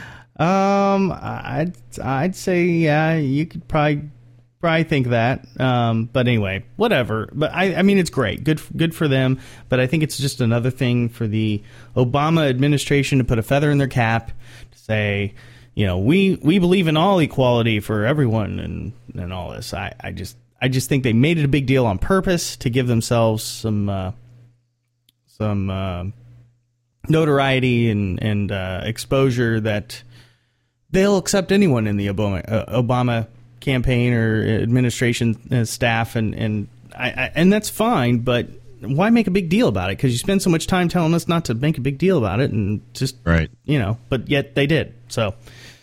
Um, I'd I'd say yeah. You could probably probably think that. Um, but anyway, whatever. But I I mean, it's great. Good good for them. But I think it's just another thing for the Obama administration to put a feather in their cap to say, you know, we we believe in all equality for everyone and and all this. I I just I just think they made it a big deal on purpose to give themselves some uh, some uh, notoriety and and uh, exposure that they'll accept anyone in the Obama uh, Obama campaign or administration uh, staff, and and I, I and that's fine. But why make a big deal about it? Because you spend so much time telling us not to make a big deal about it, and just right, you know. But yet they did. So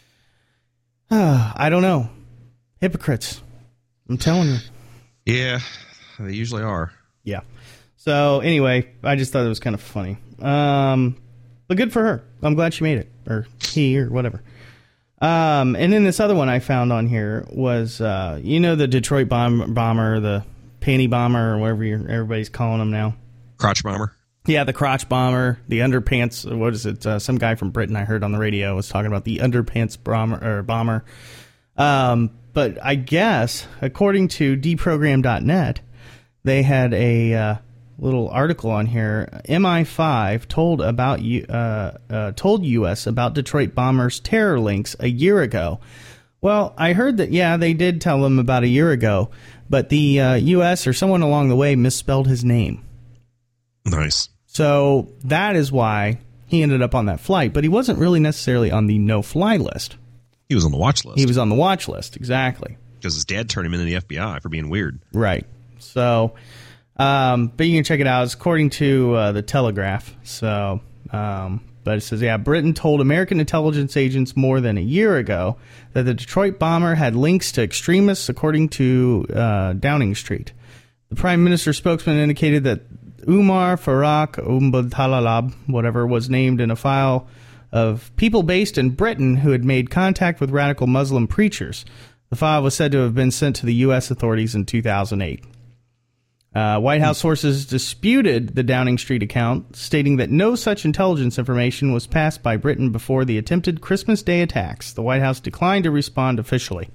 uh, I don't know. Hypocrites. I'm telling you. Yeah, they usually are. Yeah. So anyway, I just thought it was kind of funny. Um, but good for her. I'm glad she made it, or he, or whatever. Um, and then this other one I found on here was, uh, you know, the Detroit bomb, bomber, the panty bomber, or whatever you're, everybody's calling him now. Crotch bomber. Yeah, the crotch bomber, the underpants. What is it? Uh, some guy from Britain I heard on the radio was talking about the underpants bomber. Or bomber. Um, but I guess, according to deprogram dot net, they had a uh, little article on here. M I five told about you uh, uh, told U S about Detroit bombers' terror links a year ago. Well, I heard that, yeah, they did tell them about a year ago, but the uh, U S or someone along the way misspelled his name. Nice. So that is why he ended up on that flight, but he wasn't really necessarily on the no-fly list. He was on the watch list. He was on the watch list, exactly. Because his dad turned him into the F B I for being weird. Right. So, um, but you can check it out. It's according to uh, the Telegraph. So, um, but it says, yeah, Britain told American intelligence agents more than a year ago that the Detroit bomber had links to extremists, according to uh, Downing Street. The Prime Minister's spokesman indicated that Umar Faraq Umbatalalab, whatever, was named in a file of people based in Britain who had made contact with radical Muslim preachers. The file was said to have been sent to the U S authorities in two thousand eight. Uh, White House sources disputed the Downing Street account, stating that no such intelligence information was passed by Britain before the attempted Christmas Day attacks. The White House declined to respond officially.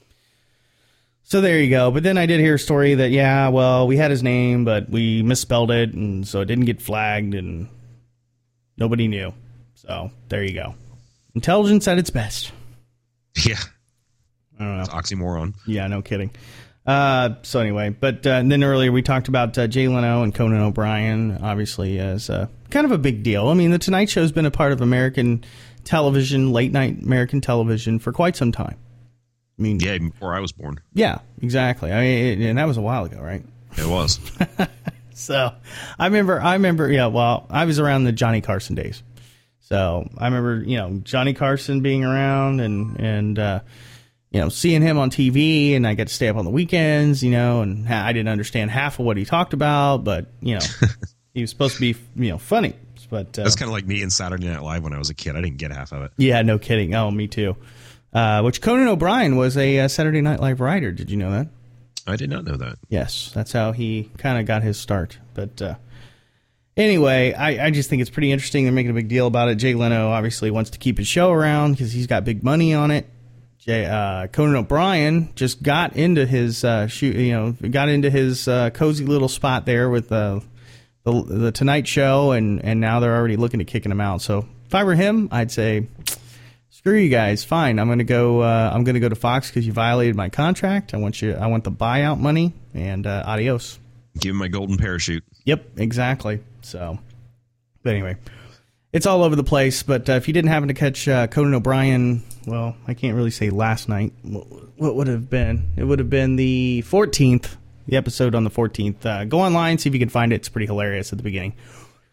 So there you go. But then I did hear a story that, yeah, well, we had his name, but we misspelled it, and so it didn't get flagged, and nobody knew. So there you go. Intelligence at its best. Yeah. I don't know. It's oxymoron. Yeah, no kidding. Uh, so anyway, but uh, then earlier we talked about uh, Jay Leno and Conan O'Brien, obviously, as uh, kind of a big deal. I mean, The Tonight Show's been a part of American television, late-night American television, for quite some time. I mean, yeah, even before I was born. Yeah, exactly. I mean, and that was a while ago, right? It was. So I remember, I remember, yeah, well, I was around the Johnny Carson days. So I remember, you know, Johnny Carson being around and, and, uh, you know, seeing him on T V, and I got to stay up on the weekends, you know, and I didn't understand half of what he talked about, but, you know, he was supposed to be, you know, funny. But uh, that's kind of like me in Saturday Night Live when I was a kid. I didn't get half of it. Yeah, no kidding. Oh, me too. Uh, which Conan O'Brien was a uh, Saturday Night Live writer. Did you know that? I did not know that. Yes, that's how he kind of got his start. But uh, anyway, I, I just think it's pretty interesting. They're making a big deal about it. Jay Leno obviously wants to keep his show around because he's got big money on it. Jay, uh, Conan O'Brien just got into his uh, shoot, you know, got into his uh, cozy little spot there with uh, the the Tonight Show, and, and now they're already looking at kicking him out. So if I were him, I'd say, screw you guys. Fine, I'm gonna go. Uh, I'm gonna go to Fox because you violated my contract. I want you. I want the buyout money, and uh, adios. Give him my golden parachute. Yep, exactly. So, but anyway, it's all over the place. But uh, if you didn't happen to catch uh, Conan O'Brien, well, I can't really say last night. What, what would have been? It would have been the fourteenth. The episode on the fourteenth. Uh, go online, see if you can find it. It's pretty hilarious at the beginning.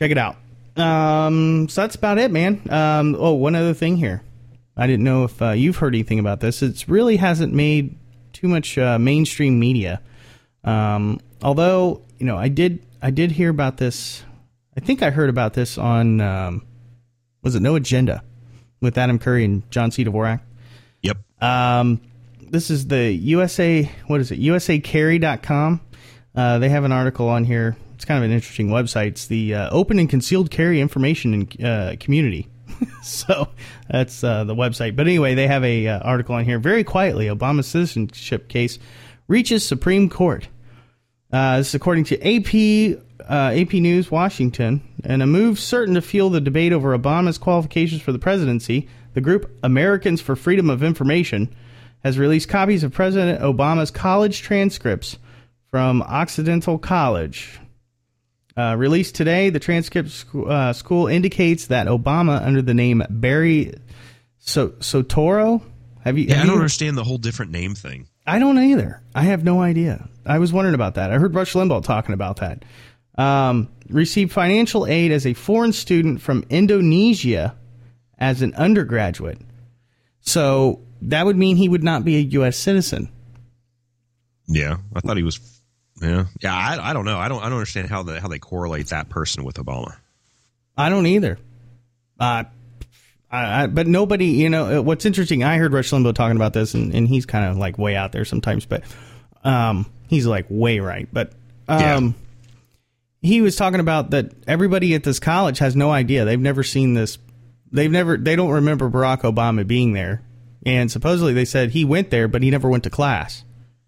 check it out. Um, so that's about it, man. Um, oh, one other thing here. I didn't know if uh, you've heard anything about this. It really hasn't made too much uh, mainstream media. Um, although, you know, I did I did hear about this. I think I heard about this on, um, was it No Agenda with Adam Curry and John C. Dvorak? Yep. Um, this is the U S A, what is it, U S A carry dot com. Uh, they have an article on here. It's kind of an interesting website. It's the uh, Open and Concealed Carry Information in uh, Community. So that's uh, the website. But anyway, they have a uh, article on here. Very quietly, Obama's citizenship case reaches Supreme Court. Uh, this is according to A P uh, A P News Washington. And a move certain to fuel the debate over Obama's qualifications for the presidency, the group Americans for Freedom of Information has released copies of President Obama's college transcripts from Occidental College. Uh, released today, the transcript sc- uh, school indicates that Obama, under the name Barry so- Soetoro, have you? Yeah, have I don't you, understand the whole different name thing. I don't either. I have no idea. I was wondering about that. I heard Rush Limbaugh talking about that. Um, received financial aid as a foreign student from Indonesia as an undergraduate. So that would mean he would not be a U S citizen. Yeah, I thought he was. Yeah, yeah. I, I don't know. I don't. I don't understand how the how they correlate that person with Obama. I don't either. Uh, I, I, but nobody, you know, what's interesting, I heard Rush Limbaugh talking about this, and, and he's kind of like way out there sometimes, but um, he's like way right. But um, Yeah. he was talking about that everybody at this college has no idea. They've never seen this. They've never, they don't remember Barack Obama being there. And supposedly they said he went there, but he never went to class.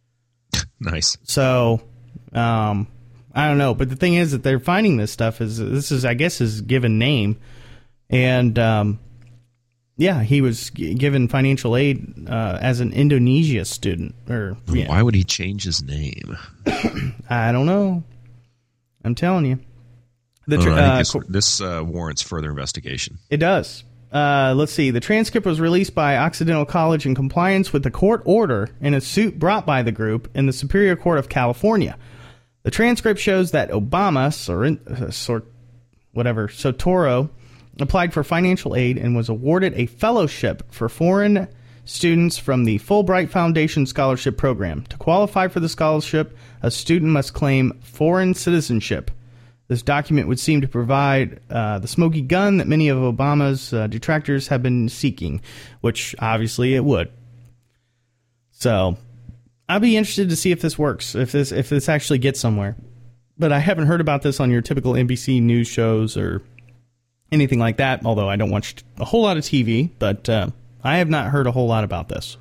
Nice. So, um, I don't know. But the thing is that they're finding this stuff is, this is, I guess, his given name. And, um, yeah, he was g- given financial aid uh, as an Indonesia student. Or yeah. Why would he change his name? I don't know. I'm telling you. The tr- Uh, I think uh, this, co- this uh, warrants further investigation. It does. Uh, let's see. The transcript was released by Occidental College in compliance with the court order in a suit brought by the group in the Superior Court of California. The transcript shows that Obama, Sorin, uh, Sort, whatever, Soetoro, applied for financial aid and was awarded a fellowship for foreign students from the Fulbright Foundation Scholarship Program. To qualify for the scholarship, a student must claim foreign citizenship. This document would seem to provide uh, the smoky gun that many of Obama's uh, detractors have been seeking, which obviously it would. So, I'll be interested to see if this works, if this if this actually gets somewhere. But I haven't heard about this on your typical N B C News shows or anything like that, although I don't watch a whole lot of T V, but uh, I have not heard a whole lot about this.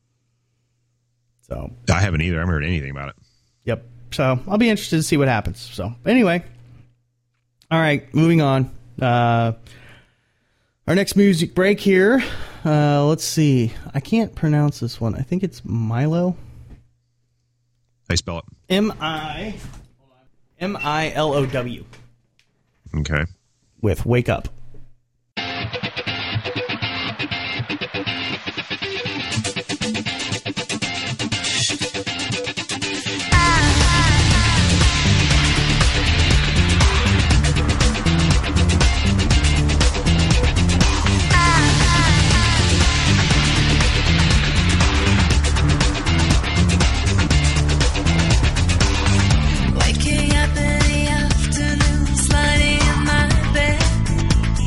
So I haven't either. I haven't heard anything about it. Yep. So I'll be interested to see what happens. So anyway. All right, moving on. Uh, our next music break here. Uh, let's see. I can't pronounce this one. I think it's Milo. How you spell it? M I M I L O W. Okay. With Wake Up. Waking up in the afternoon, sliding in my bed.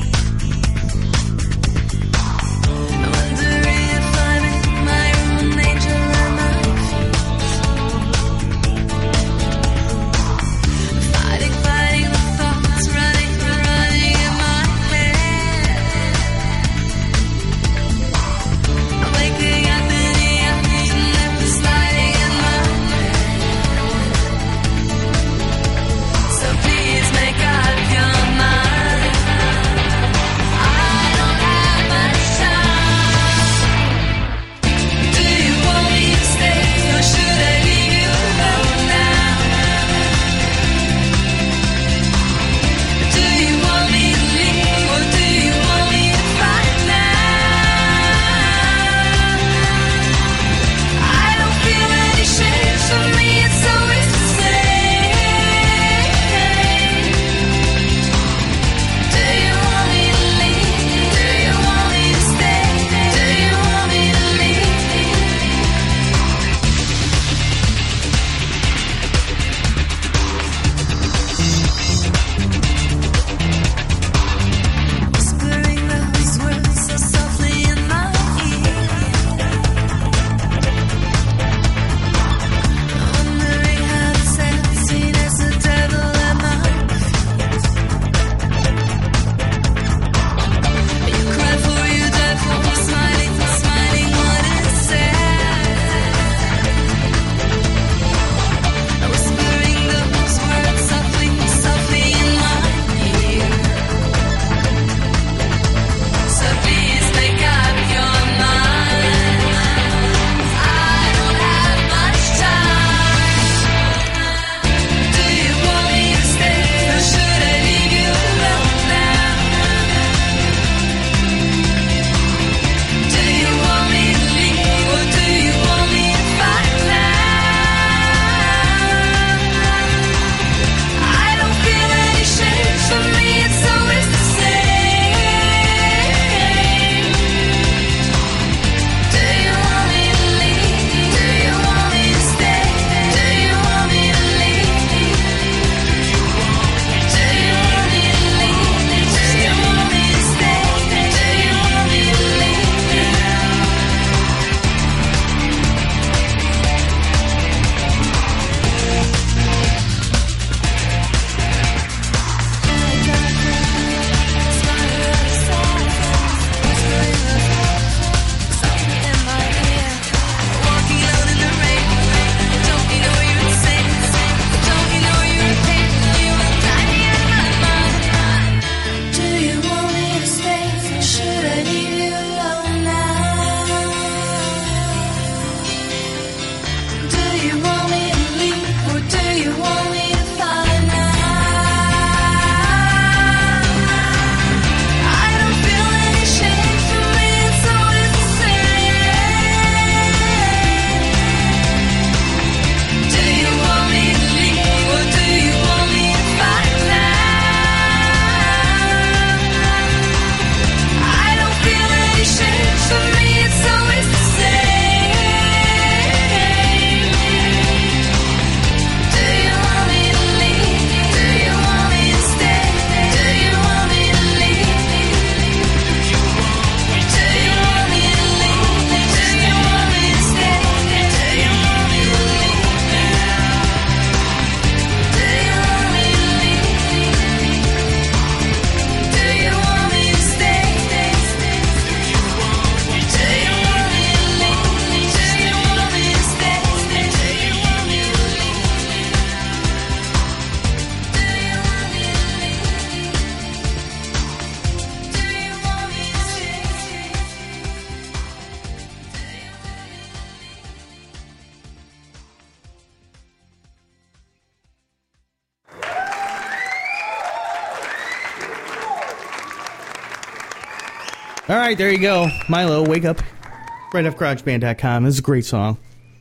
All right, there you go. Milo, Wake Up. right off garage band dot com. This is a great song.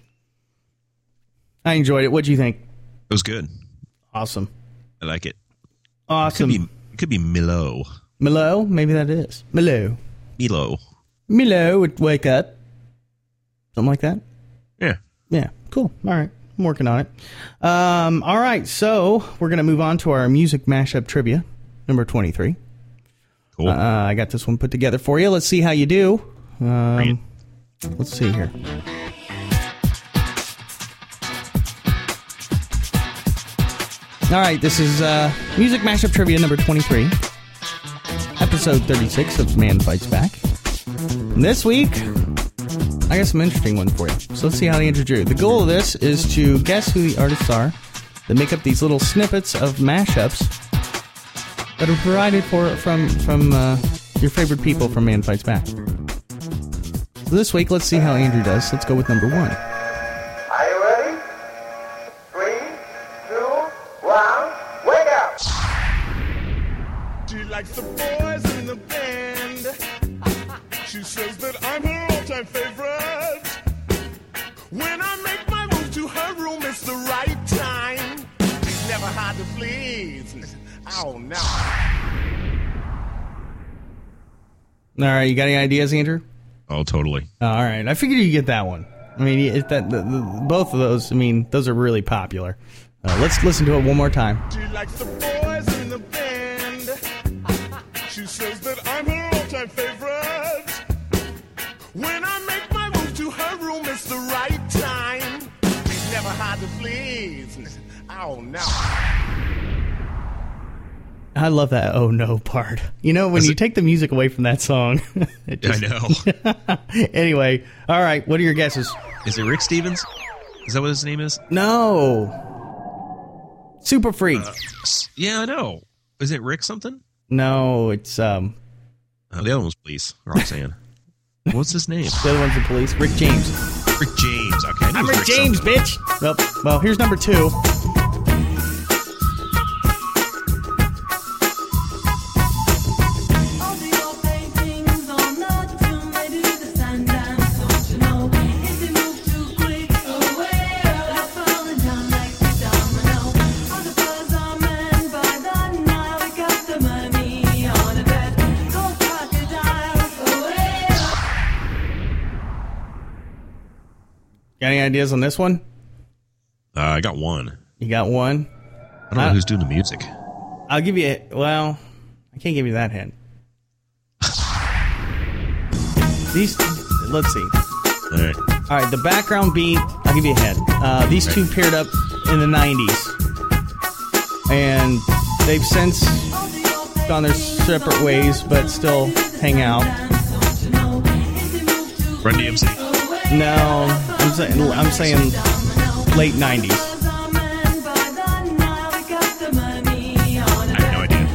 I enjoyed it. What'd you think? It was good. Awesome. I like it. Awesome. It could be, it could be Milo. Milo? Maybe that is. Milo. Milo. Milo would Wake Up. Something like that? Yeah. Yeah. Cool. All right. I'm working on it. Um, all right. So we're going to move on to our music mashup trivia, number twenty-three. Cool. Uh, I got this one put together for you. Let's see how you do. Um, let's see here. All right. This is uh, music mashup trivia number twenty-three, episode thirty-six of Man Fights Back. And this week, I got some interesting ones for you. So let's see how they introduce. The goal of this is to guess who the artists are that make up these little snippets of mashups that are provided for from from uh, your favorite people from Man Fights Back. So this week, let's see how Andrew does. Let's go with number one. Are you ready? Three, two, one, wake up! She likes the boys in the band. She says that I'm her all-time favorite. When I make my move to her room, it's the right time. She's never hard to please. Oh, no. All right, you got any ideas, Andrew? Oh, totally. All right, I figured you'd get that one. I mean, it, that the, the, both of those. I mean, those are really popular. Uh, let's listen to it one more time. She likes the boys in the band. She says that I'm her all-time favorite. When I make my move to her room, it's the right time. She's never hard to please. Oh, no. I love that "oh no" part. You know, when Is you it- take the music away from that song. It just, I know. Anyway, all right. What are your guesses? Is it Rick Stevens? Is that what his name is? No. Super Freak. Uh, s- yeah, I know. Is it Rick something? No, it's um Uh, the other one's Police. Roxanne. What's his name? the other one's the Police. Rick James. Rick James. Okay. I knew it I'm was Rick James, something. bitch. Well, well, here's number two. All the old paintings on the tomb, they do the sand dance, don't you know? If they move too quick, away, they're falling down like a domino. All the buzz are men by the Nile, we got the money on a bed. Gold crocodiles, away. Got any ideas on this one? Uh, I got one. You got one? I don't know Uh, who's doing the music. I'll give you. Well, I can't give you that hint. These. Let's see. All right. All right, the background beat. I'll give you a hint. Uh, these two paired up in the nineties, and they've since gone their separate ways, but still hang out. Run D M C. No, I'm saying I'm saying late nineties. I have no idea.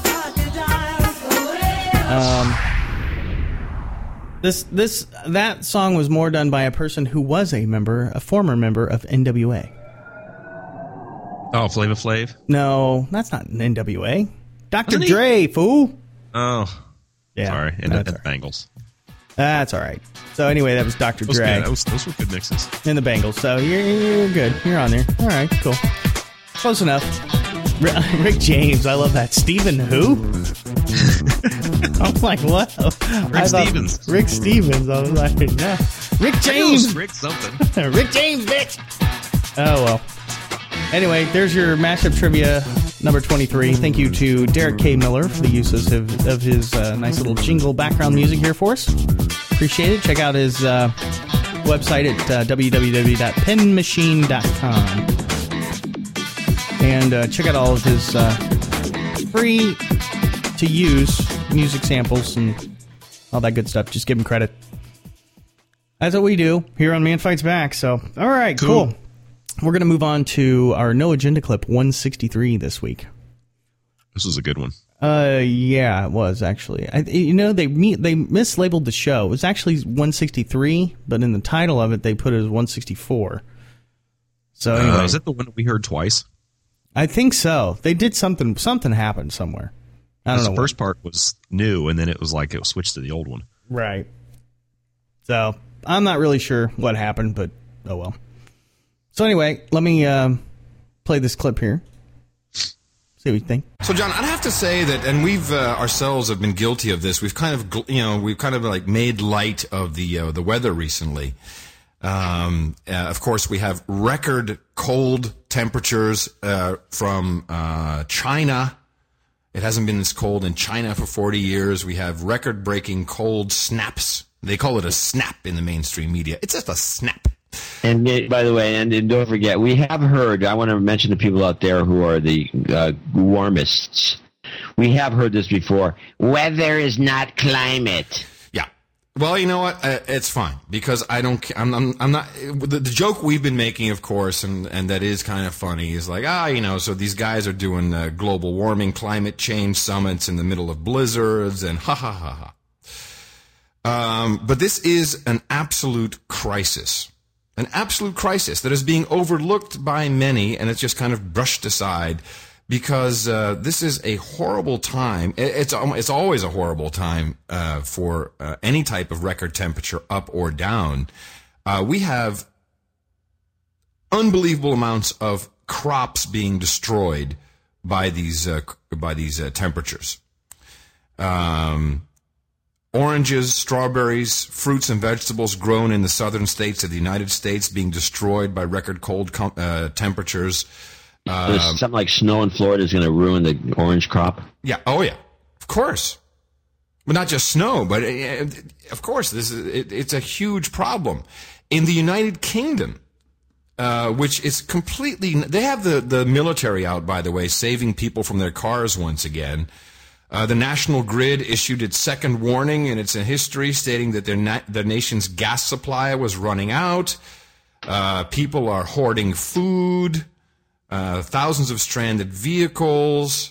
Um, this this that song was more done by a person who was a member, a former member of N W A. Oh, Flava Flav. No, that's not an N W A. Doctor Wasn't he? Dre, fool. Oh, Yeah, sorry. And, that's, and all right. Bangles. That's all right. So anyway, that was Doctor Those, Dre good. That was, those were good mixes. and the Bengals. So you're, you're good. You're on there. All right, cool. Close enough. Rick, Rick James, I love that. Stephen who? I'm like, what? Rick Stevens. Rick Stevens. I was like, no. Rick James. Rick something. Rick James, bitch. Oh, well. Anyway, there's your mashup trivia number twenty-three. Thank you to Derek K. Miller for the uses of, of his uh, nice little jingle background music here for us. Appreciate it. Check out his uh, website at uh, w w w dot pen machine dot com. And uh, check out all of his uh, free to use music samples and all that good stuff. Just give him credit. That's what we do here on Man Fights Back. So, all right, cool. Cool. We're going to move on to our No Agenda clip one sixty-three this week. This was a good one. Uh, yeah, it was actually. I, you know, they me, they mislabeled the show. It was actually one sixty-three, but in the title of it, they put it as one sixty-four. So anyway, Uh, is that the one that we heard twice? I think so. They did something. Something happened somewhere. I don't know. The first part was new, and then it was like it was switched to the old one. Right. So I'm not really sure what happened, but oh well. So anyway, let me um, play this clip here. See what you think. So, John, I'd have to say that, and we've uh, ourselves have been guilty of this. We've kind of, gl- you know, we've kind of like made light of the uh, the weather recently. Um, uh, of course, we have record cold temperatures uh, from uh, China. It hasn't been this cold in China for forty years. We have record-breaking cold snaps. They call it a snap in the mainstream media. It's just a snap. And uh, by the way, and, and don't forget, we have heard, I want to mention to people out there who are the uh, warmists, we have heard this before. Weather is not climate. Yeah. Well, you know what? Uh, it's fine because I don't. I'm. I'm, I'm not. The, the joke we've been making, of course, and and that is kind of funny, is like, ah, you know, so these guys are doing uh, global warming, climate change summits in the middle of blizzards, and ha ha ha ha. Um, but this is an absolute crisis, an absolute crisis that is being overlooked by many, and it's just kind of brushed aside. Because uh, this is a horrible time. It's it's always a horrible time uh, for uh, any type of record temperature, up or down. Uh, we have unbelievable amounts of crops being destroyed by these uh, by these uh, temperatures. Um, oranges, strawberries, fruits and vegetables grown in the southern states of the United States being destroyed by record cold com- uh, temperatures. Um, something like snow in Florida is going to ruin the orange crop. Yeah. Oh, yeah. Of course. But not just snow, but uh, of course, this is it, it's a huge problem in the United Kingdom, uh, which is completely. They have the the military out, by the way, saving people from their cars once again. Uh, the National Grid issued its second warning in its history, stating that their na- their nation's gas supply was running out. Uh, people are hoarding food. Uh, thousands of stranded vehicles.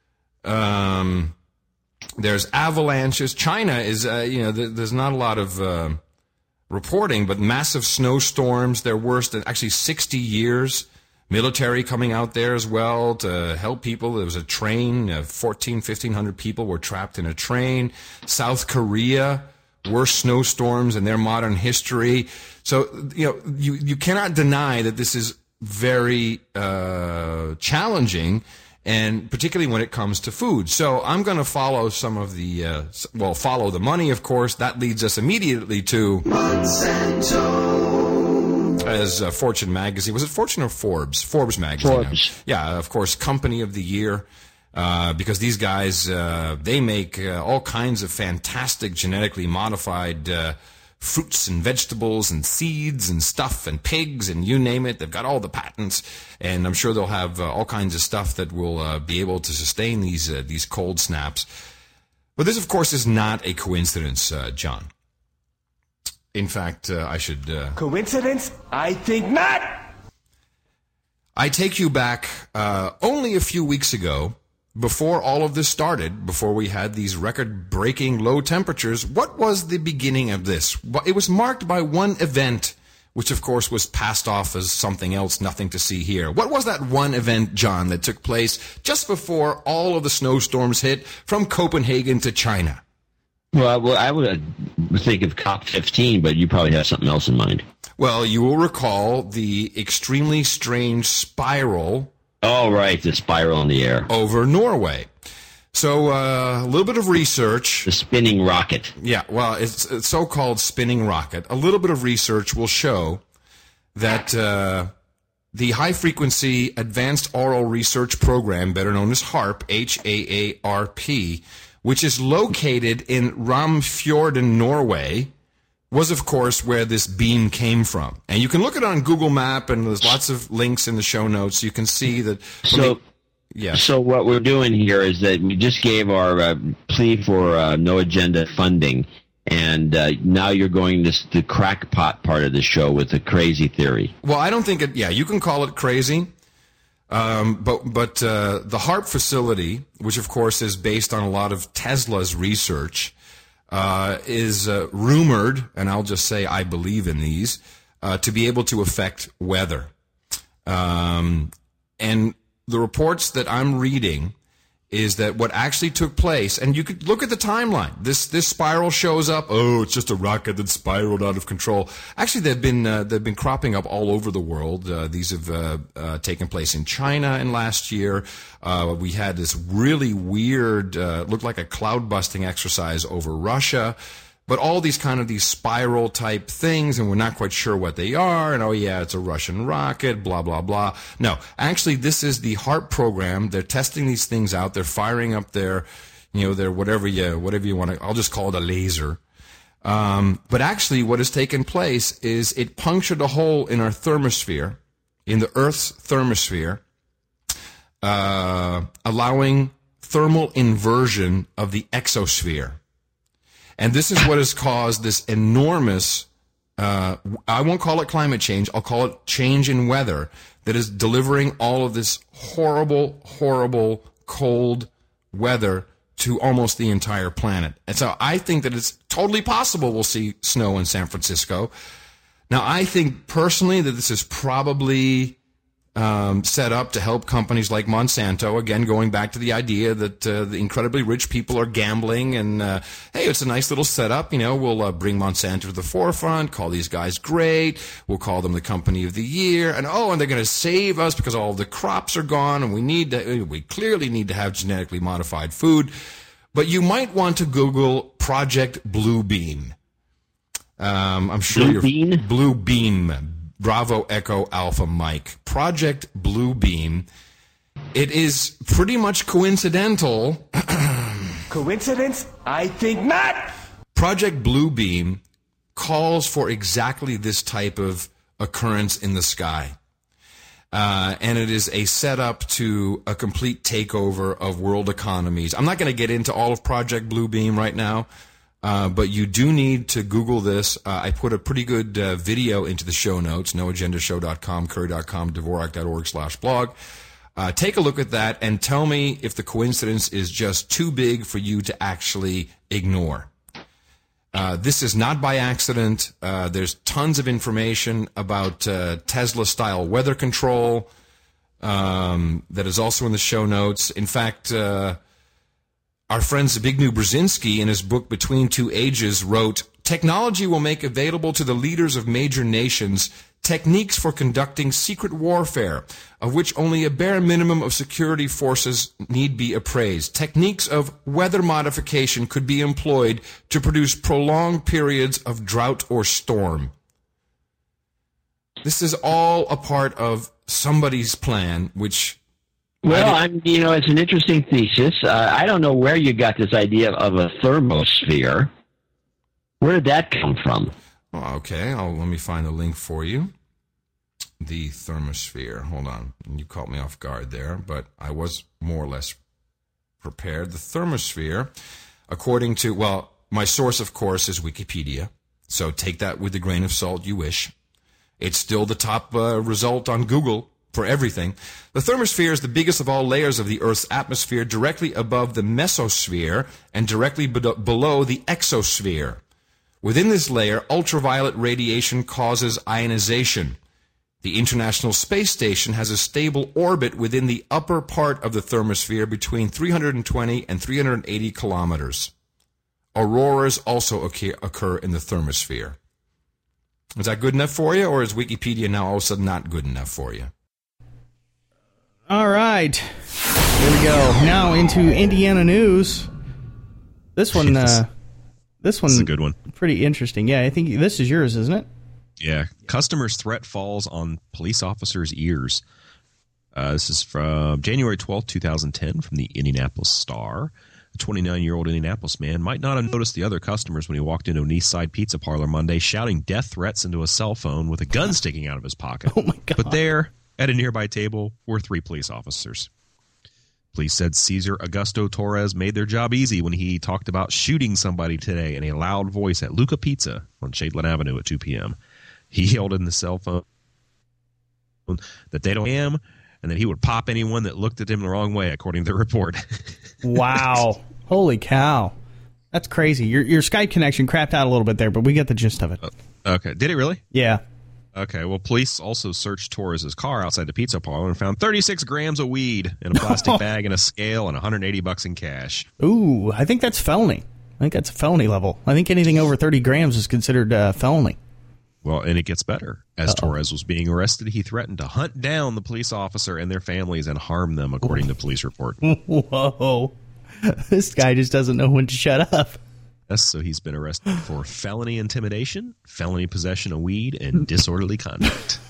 Um, there's avalanches. China is, uh, you know, th- there's not a lot of uh, reporting, but massive snowstorms. They're worse than actually sixty years. Military coming out there as well to help people. There was a train. Uh, fourteen, fifteen hundred people were trapped in a train. South Korea, worst snowstorms in their modern history. So, you know, you, you cannot deny that this is very uh, challenging, and particularly when it comes to food. So I'm going to follow some of the, uh, well, follow the money, of course. That leads us immediately to Monsanto. As uh, Fortune magazine, was it Fortune or Forbes? Forbes magazine. Forbes. Yeah, of course, company of the year. Uh, because these guys, uh, they make uh, all kinds of fantastic genetically modified uh fruits and vegetables and seeds and stuff and pigs and you name it. They've got all the patents, and I'm sure they'll have uh, all kinds of stuff that will uh, be able to sustain these uh, these cold snaps. But this, of course, is not a coincidence, uh, John. In fact, uh, I should... Uh, Coincidence? I think not! I take you back uh, only a few weeks ago, before all of this started, before we had these record-breaking low temperatures. What was the beginning of this? It was marked by one event, which, of course, was passed off as something else, nothing to see here. What was that one event, John, that took place just before all of the snowstorms hit from Copenhagen to China? Well, well I would think of COP fifteen, but you probably have something else in mind. Well, you will recall the extremely strange spiral. Oh, right, the spiral in the air. Over Norway. So uh, a little bit of research. The spinning rocket. Yeah, well, it's a so-called spinning rocket. A little bit of research will show that uh, the High-Frequency Advanced Oral Research Program, better known as HAARP, H A A R P, which is located in Ramfjorden, Norway, was, of course, where this beam came from. And you can look it on Google Map, and there's lots of links in the show notes. You can see that. So, the, yeah. So what we're doing here is that we just gave our uh, plea for uh, no agenda funding, and uh, now you're going this the crackpot part of the show with the crazy theory. Well, I don't think it. Yeah, you can call it crazy. Um, but but uh, the HAARP facility, which of course is based on a lot of Tesla's research, Uh, is uh, rumored, and I'll just say I believe in these, uh, to be able to affect weather. Um, and the reports that I'm reading is that what actually took place, and you could look at the timeline. This this spiral shows up. Oh, it's just a rocket that spiraled out of control. Actually, they've been uh, they've been cropping up all over the world. Uh, these have uh, uh, taken place in China in last year. Uh, we had this really weird, uh, looked like a cloud busting exercise over Russia. But all these kind of these spiral type things, and we're not quite sure what they are, and oh yeah, it's a Russian rocket, blah, blah, blah. No, actually this is the HARP program. They're testing these things out. They're firing up their, you know, their whatever you, whatever you want to, I'll just call it a laser. Um, but actually what has taken place is it punctured a hole in our thermosphere, in the Earth's thermosphere, uh, allowing thermal inversion of the exosphere. And this is what has caused this enormous, uh, I won't call it climate change, I'll call it change in weather, that is delivering all of this horrible, horrible, cold weather to almost the entire planet. And so I think that it's totally possible we'll see snow in San Francisco. Now, I think personally that this is probably Um, set up to help companies like Monsanto, again, going back to the idea that uh, the incredibly rich people are gambling, and uh, hey, it's a nice little setup. You know, we'll uh, bring Monsanto to the forefront, call these guys great, we'll call them the company of the year, and oh, and they're going to save us because all the crops are gone, and we need to, we clearly need to have genetically modified food. But you might want to Google Project Bluebeam. Um, I'm sure Blue you're Bean? Blue Beam. Bravo Echo Alpha Mike. Project Bluebeam. It is pretty much coincidental. Coincidence? I think not. Project Bluebeam calls for exactly this type of occurrence in the sky. Uh, and it is a setup to a complete takeover of world economies. I'm not going to get into all of Project Bluebeam right now. Uh, but you do need to Google this. Uh, I put a pretty good uh, video into the show notes, no agenda show dot com, curry dot com, dvorak dot org slash blog. Uh, take a look at that and tell me if the coincidence is just too big for you to actually ignore. Uh, this is not by accident. Uh, there's tons of information about uh, Tesla-style weather control um, that is also in the show notes. In fact, uh, our friend Zbigniew Brzezinski, in his book Between Two Ages, wrote, "Technology will make available to the leaders of major nations techniques for conducting secret warfare, of which only a bare minimum of security forces need be appraised. Techniques of weather modification could be employed to produce prolonged periods of drought or storm." This is all a part of somebody's plan, which... Well, I'm, you know, it's an interesting thesis. Uh, I don't know where you got this idea of a thermosphere. Where did that come from? Oh, okay, I'll, let me find the link for you. The thermosphere. Hold on. You caught me off guard there, but I was more or less prepared. The thermosphere, according to, well, my source, of course, is Wikipedia. So take that with the grain of salt you wish. It's still the top uh, result on Google for everything. The thermosphere is the biggest of all layers of the Earth's atmosphere, directly above the mesosphere and directly be- below the exosphere. Within this layer, ultraviolet radiation causes ionization. The International Space Station has a stable orbit within the upper part of the thermosphere between three hundred twenty and three hundred eighty kilometers. Auroras also occur, occur in the thermosphere. Is that good enough for you, or is Wikipedia now all of a sudden not good enough for you? All right. Here we go. Now into Indiana news. This one, uh, this one's a good one. Pretty interesting. Yeah, I think this is yours, isn't it? Yeah. Customer's threat falls on police officers' ears. Uh, this is from January twelfth, twenty ten, from the Indianapolis Star. A twenty-nine-year-old Indianapolis man might not have noticed the other customers when he walked into an East Side pizza parlor Monday shouting death threats into a cell phone with a gun sticking out of his pocket. Oh, my God. But there, at a nearby table, were three police officers. Police said Cesar Augusto Torres made their job easy when he talked about shooting somebody today in a loud voice at Luca Pizza on Shadeland Avenue at two p.m. He yelled in the cell phone that they don't him and that he would pop anyone that looked at him the wrong way, according to the report. Wow. Holy cow. That's crazy. Your your Skype connection crapped out a little bit there, but we get the gist of it. Okay. Did it really? Yeah. Okay, well, police also searched Torres's car outside the pizza parlor and found thirty-six grams of weed in a plastic bag and a scale and one hundred eighty bucks in cash. Ooh, I think that's felony. I think that's a felony level. I think anything over thirty grams is considered uh, felony. Well, and it gets better. As Uh-oh. Torres was being arrested, he threatened to hunt down the police officer and their families and harm them, according to police report. Whoa. This guy just doesn't know when to shut up. Yes, so he's been arrested for felony intimidation, felony possession of weed, and disorderly conduct.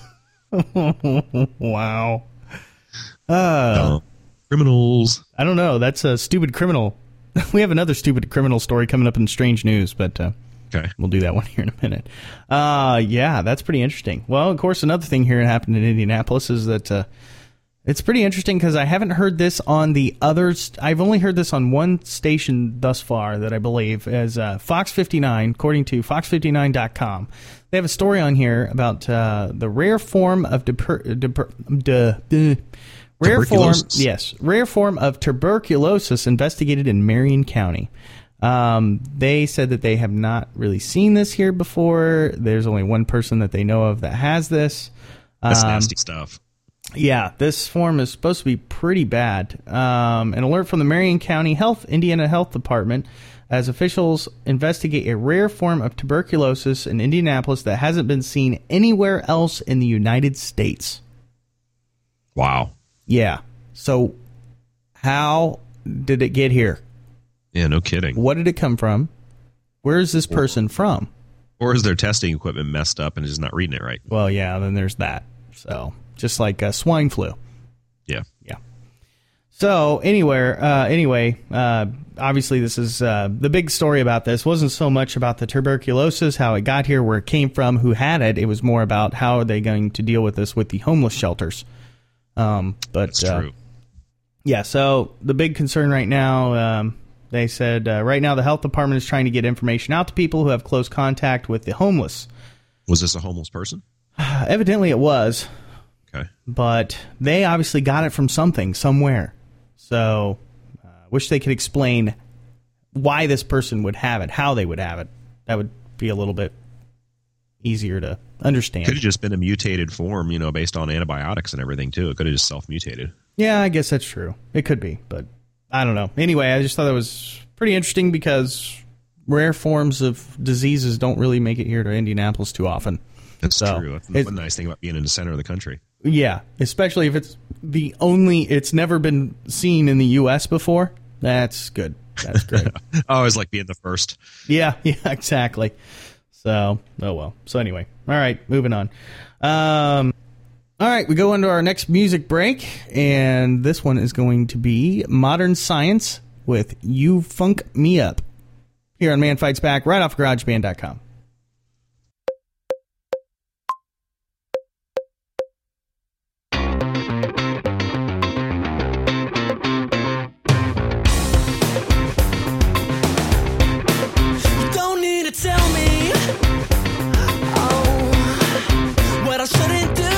Wow. Uh, Uh, criminals. I don't know. That's a stupid criminal. We have another stupid criminal story coming up in Strange News, but uh, okay, we'll do that one here in a minute. Uh, yeah, that's pretty interesting. Well, of course, another thing here that happened in Indianapolis is that uh, it's pretty interesting because I haven't heard this on the others. I've only heard this on one station thus far that I believe as uh, Fox fifty-nine, according to fox fifty-nine dot com. They have a story on here about uh, the rare form of deper- deper- de- de- rare form, yes, rare form of tuberculosis investigated in Marion County. Um, they said that they have not really seen this here before. There's only one person that they know of that has this. That's Um, nasty stuff. Yeah, this form is supposed to be pretty bad. Um, an alert from the Marion County Health, Indiana Health Department, as officials investigate a rare form of tuberculosis in Indianapolis that hasn't been seen anywhere else in the United States. Wow. Yeah. So, how did it get here? Yeah, no kidding. What did it come from? Where is this person from? Or is their testing equipment messed up and is not reading it right? Well, yeah, then there's that. So, just like uh, swine flu. Yeah. Yeah. So, anywhere, uh, anyway, uh, obviously this is uh, the big story about this wasn't so much about the tuberculosis, how it got here, where it came from, who had it. It was more about how are they going to deal with this with the homeless shelters. Um, but That's uh, true. Yeah, so the big concern right now, um, they said uh, right now the health department is trying to get information out to people who have close contact with the homeless. Was this a homeless person? Evidently it was. Okay. But they obviously got it from something, somewhere. So I uh, wish they could explain why this person would have it, how they would have it. That would be a little bit easier to understand. Could have just been a mutated form, you know, based on antibiotics and everything, too. It could have just self-mutated. Yeah, I guess that's true. It could be, but I don't know. Anyway, I just thought that was pretty interesting because rare forms of diseases don't really make it here to Indianapolis too often. That's So, true. That's it- one nice thing about being in the center of the country. Yeah, especially if it's the only, it's never been seen in the U S before. That's good. That's great. I always like being the first. Yeah, yeah, exactly. So, oh well. So anyway, all right, moving on. Um, all right, we go into our next music break, and this one is going to be Modern Science with You Funk Me Up here on Man Fights Back, right off garage band dot com. You don't need to tell me oh, what I shouldn't do.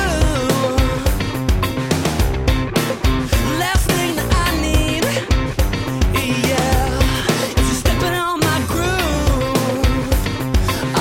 Last thing that I need, yeah, is you stepping on my groove.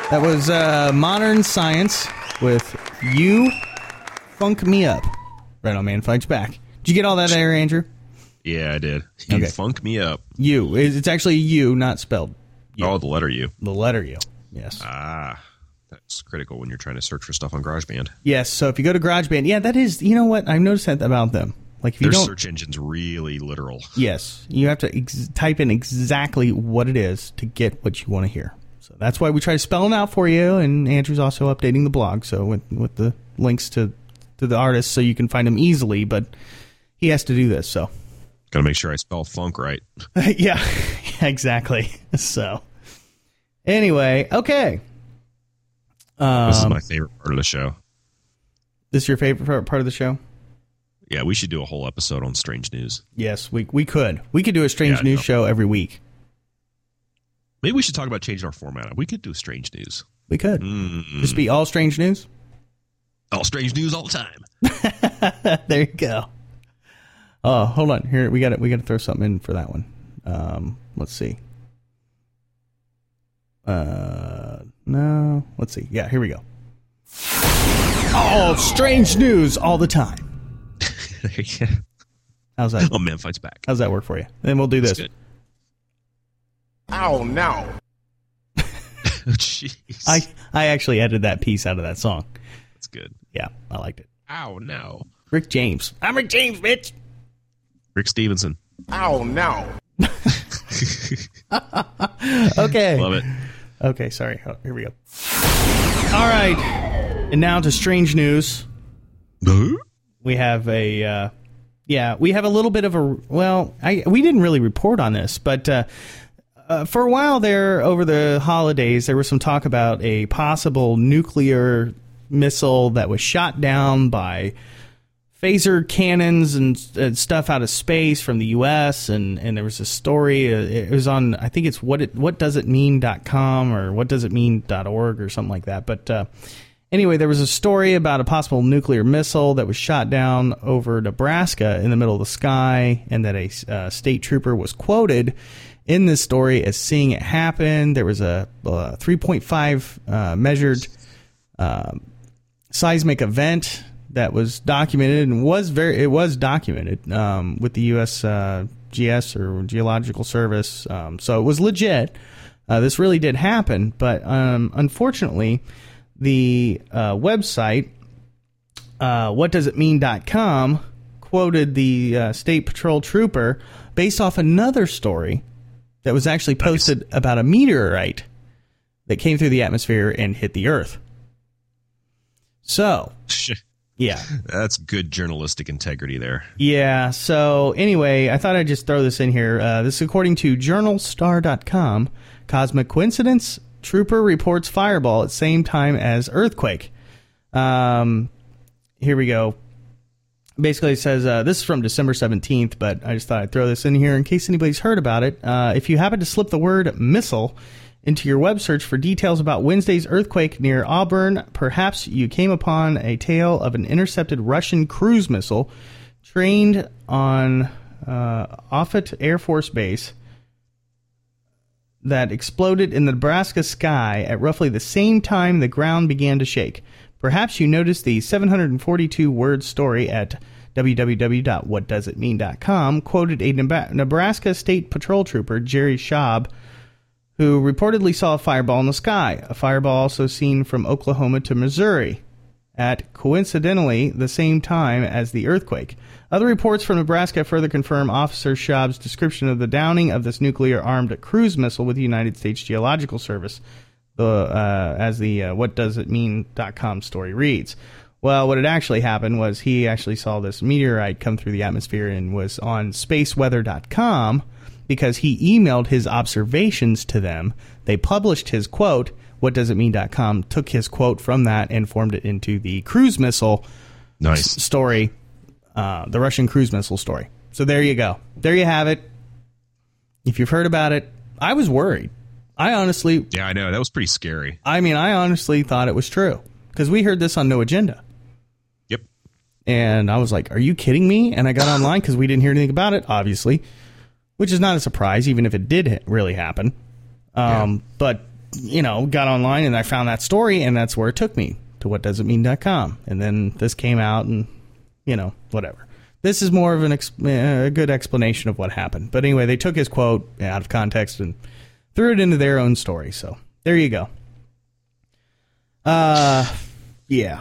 That was uh, Modern Science with You Funk Me Up. Right on, Man Fights Back. Did you get all that there, Andrew? Yeah, I did. You Okay. funk me up. You. It's actually U, not spelled U. Oh, the letter U. The letter U. Yes. Ah, that's critical when you're trying to search for stuff on GarageBand. Yes, so if you go to GarageBand, yeah, that is, you know what? I've noticed that about them. Like if you Their don't, search engine's really literal. yes, you have to ex- type in exactly what it is to get what you want to hear. So that's why we try to spell them out for you. And Andrew's also updating the blog, so with with the links to to the artists, so you can find them easily. But he has to do this, so Got to make sure I spell funk right. yeah, exactly. So anyway, okay. Um, This is my favorite part of the show. This is your favorite part of the show? Yeah, we should do a whole episode on strange news. Yes, we we could. We could do a strange Yeah, news no. show every week. Maybe we should talk about changing our format. We could do strange news. We could. Mm. Just be all strange news. All strange news all the time. There you go. Oh, hold on. Here we got to we got to throw something in for that one. Um, let's see. Uh, no. Let's see. Yeah, here we go. All strange news all the time. How's that? Oh, Man Fights Back. How's that work for you? Then we'll do That's this. good. Oh, no. Jeez. I I actually edited that piece out of that song. That's good. Yeah, I liked it. Oh, no. Rick James. I'm Rick James, bitch. Rick Stevenson. Oh, no. Okay. Love it. Okay, sorry. Oh, here we go. All right. And now to strange news. We have a, uh, yeah, we have a little bit of a, well, I we didn't really report on this, but uh, uh, for a while there, over the holidays, there was some talk about a possible nuclear missile that was shot down by phaser cannons and, and stuff out of space from the U S and, and there was a story. Uh, it was on, I think it's what it what does it mean dot com or what does it mean dot org or something like that. But uh, anyway, there was a story about a possible nuclear missile that was shot down over Nebraska in the middle of the sky, and that a uh, state trooper was quoted in this story as seeing it happen. There was a, a three point five uh, measured uh, seismic event that was documented and was very it was documented um, with the U S Uh, G S or Geological Service, um, so it was legit. Uh, this really did happen, but um, unfortunately, the uh, website uh, what does it mean dot com quoted the uh, state patrol trooper based off another story that was actually posted nice. about a meteorite that came through the atmosphere and hit the Earth. So. Yeah. That's good journalistic integrity there. Yeah. So anyway, I thought I'd just throw this in here. Uh, this is according to journal star dot com. Cosmic coincidence? Trooper reports fireball at same time as earthquake. Um, here we go. Basically, it says, uh, this is from December seventeenth, but I just thought I'd throw this in here in case anybody's heard about it. Uh, if you happen to slip the word missile into your web search for details about Wednesday's earthquake near Auburn, perhaps you came upon a tale of an intercepted Russian cruise missile trained on uh, Offutt Air Force Base that exploded in the Nebraska sky at roughly the same time the ground began to shake. Perhaps you noticed the seven hundred forty-two word story at w w w dot what does it mean dot com quoted a Nebraska State Patrol Trooper, Jerry Schaub, who reportedly saw a fireball in the sky. A fireball also seen from Oklahoma to Missouri at, coincidentally, the same time as the earthquake. Other reports from Nebraska further confirm Officer Schaub's description of the downing of this nuclear-armed cruise missile with the United States Geological Service, the, uh, as the uh, what does it mean dot com story reads. Well, what had actually happened was he actually saw this meteorite come through the atmosphere and was on space weather dot com, because he emailed his observations to them. They published his quote. what does it mean dot com took his quote from that and formed it into the cruise missile nice. s- story, uh, the Russian cruise missile story. So there you go. There you have it. If you've heard about it, I was worried. I honestly... Yeah, I know. That was pretty scary. I mean, I honestly thought it was true, because we heard this on No Agenda. Yep. And I was like, are you kidding me? And I got online because we didn't hear anything about it, obviously. Which is not a surprise, even if it did really happen. Um, yeah. But you know, got online and I found that story, and that's where it took me to what does it mean dot com. And then this came out, and, you know, whatever. This is more of an ex- a good explanation of what happened. But anyway, they took his quote out of context and threw it into their own story. So there you go. Uh, yeah.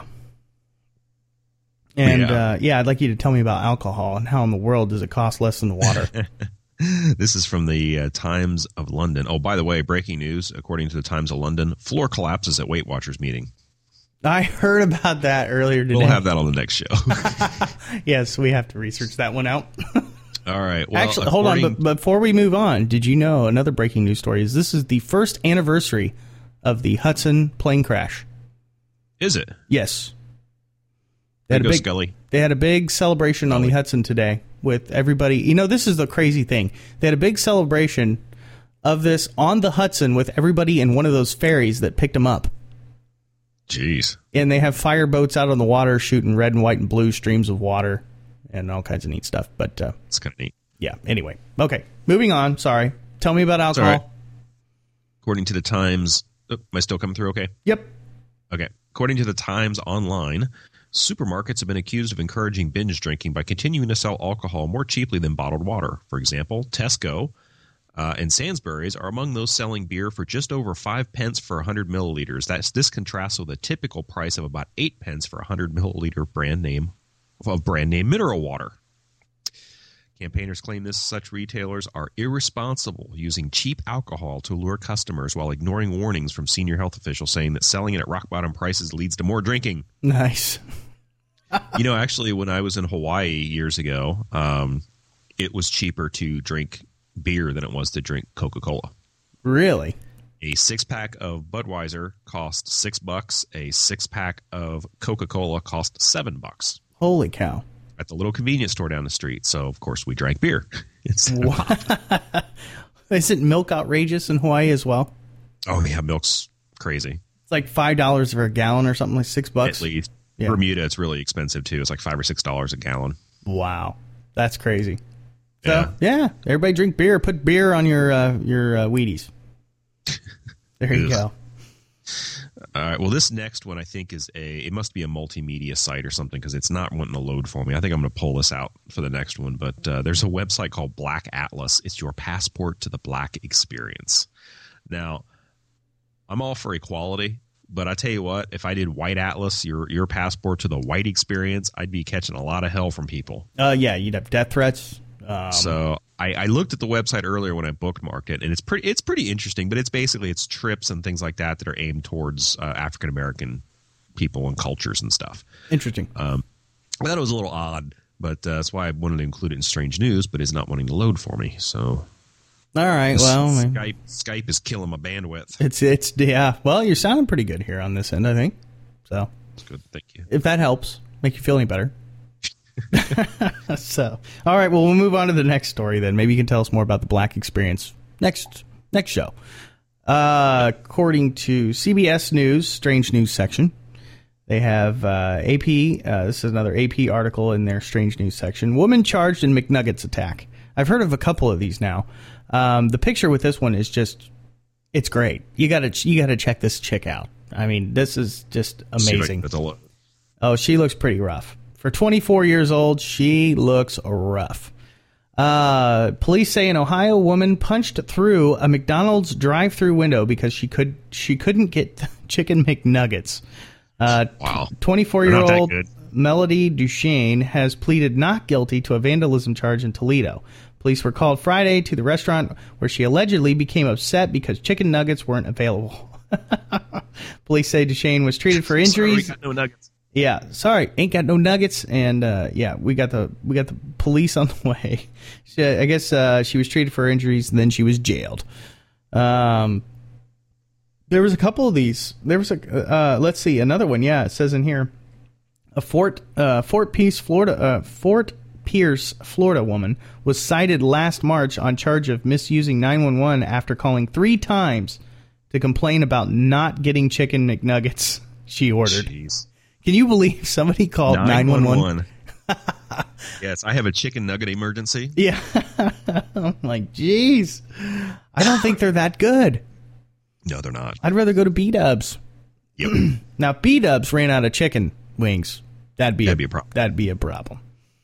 And, Yeah. Uh, yeah, I'd like you to tell me about alcohol and how in the world does it cost less than the water? This is from the uh, Times of London. Oh, by the way, breaking news. According to the Times of London, floor collapses at Weight Watchers meeting. I heard about that earlier today. We'll have that on the next show. Yes, we have to research that one out. All right. Well, Actually, hold on. according- But before we move on, did you know another breaking news story is this is the first anniversary of the Hudson plane crash? Is it? Yes. They There had, a goes big, Scully. they had a big celebration on the Hudson today with everybody. You know, this is the crazy thing. They had a big celebration of this on the Hudson with everybody in one of those ferries that picked them up. Jeez. And they have fireboats out on the water shooting red and white and blue streams of water and all kinds of neat stuff. But uh, it's kind of neat. Yeah. Anyway. Okay. Moving on. Sorry. Tell me about It's all alcohol. right. According to the Times, oh, am I still coming through okay? Yep. Okay. According to the Times Online, supermarkets have been accused of encouraging binge drinking by continuing to sell alcohol more cheaply than bottled water. For example, Tesco uh, and Sainsbury's are among those selling beer for just over five pence for one hundred milliliters. That's this contrasts with a typical price of about eight pence for one hundred milliliter brand name of brand name mineral water. Campaigners claim this such retailers are irresponsible, using cheap alcohol to lure customers while ignoring warnings from senior health officials saying that selling it at rock bottom prices leads to more drinking. Nice. You know, actually, when I was in Hawaii years ago, um, it was cheaper to drink beer than it was to drink Coca-Cola. Really? A six-pack of Budweiser cost six bucks. A six-pack of Coca-Cola cost seven bucks. Holy cow. At the little convenience store down the street. So, of course, we drank beer. Instead of- Isn't milk outrageous in Hawaii as well? oh, yeah, milk's crazy. It's like five dollars for a gallon or something, like six bucks. At least. Yeah. Bermuda, it's really expensive, too. It's like five or six dollars a gallon. Wow. That's crazy. So, Yeah. yeah, everybody drink beer. Put beer on your uh, your uh, Wheaties. There you Ugh. go. All right. Well, this next one I think is a. It must be a multimedia site or something because it's not wanting to load for me. I think I'm going to pull this out for the next one. But uh, there's a website called Black Atlas. It's your passport to the Black experience. Now, I'm all for equality, but I tell you what, if I did White Atlas, your your passport to the white experience, I'd be catching a lot of hell from people. Uh, yeah, you'd have death threats. Um, So I, I looked at the website earlier when I bookmarked it, and it's pretty it's pretty interesting. But it's basically it's trips and things like that that are aimed towards uh, African American people and cultures and stuff. Interesting. Um, I thought it was a little odd, but uh, that's why I wanted to include it in Strange News, but it's not wanting to load for me. So all right. Well, I mean, Skype Skype is killing my bandwidth. it's it's yeah. Well, you're sounding pretty good here on this end, I think. So It's good, thank you. if that helps make you feel any better. So, all right. Well, we'll move on to the next story then. Maybe you can tell us more about the Black experience next next show. Uh, according to C B S News, Strange News section, they have uh, A P. Uh, this is another A P article in their Strange News section. Woman charged in McNuggets attack. I've heard of a couple of these now. Um, the picture with this one is just, it's great. You gotta you gotta check this chick out. I mean, this is just amazing. That's a look. Oh, she looks pretty rough. For twenty-four years old, she looks rough. Uh, police say an Ohio woman punched through a McDonald's drive-through window because she could she couldn't get chicken McNuggets. Uh, wow. twenty-four-year-old They're not that Melody Duchesne has pleaded not guilty to a vandalism charge in Toledo. Police were called Friday to the restaurant where she allegedly became upset because chicken nuggets weren't available. Police say Duchesne was treated for injuries. Sorry, we got no nuggets. Yeah, sorry, ain't got no nuggets, and uh, yeah, we got the we got the police on the way. She, I guess uh, she was treated for injuries, and then she was jailed. Um, there was a couple of these. There was a uh, let's see, another one. Yeah, it says in here, a Fort uh, Fort Pierce, Florida, uh, Fort Pierce, Florida woman was cited last March on charge of misusing nine one one after calling three times to complain about not getting chicken McNuggets she ordered. Jeez. Can you believe somebody called nine one one? Yes, I have a chicken nugget emergency. Yeah. I'm like, geez. I don't think they're that good. No, they're not. I'd rather go to B-Dubs. Yep. Now, B-Dubs ran out of chicken wings. That'd be, That'd a, be a problem. That'd be a problem.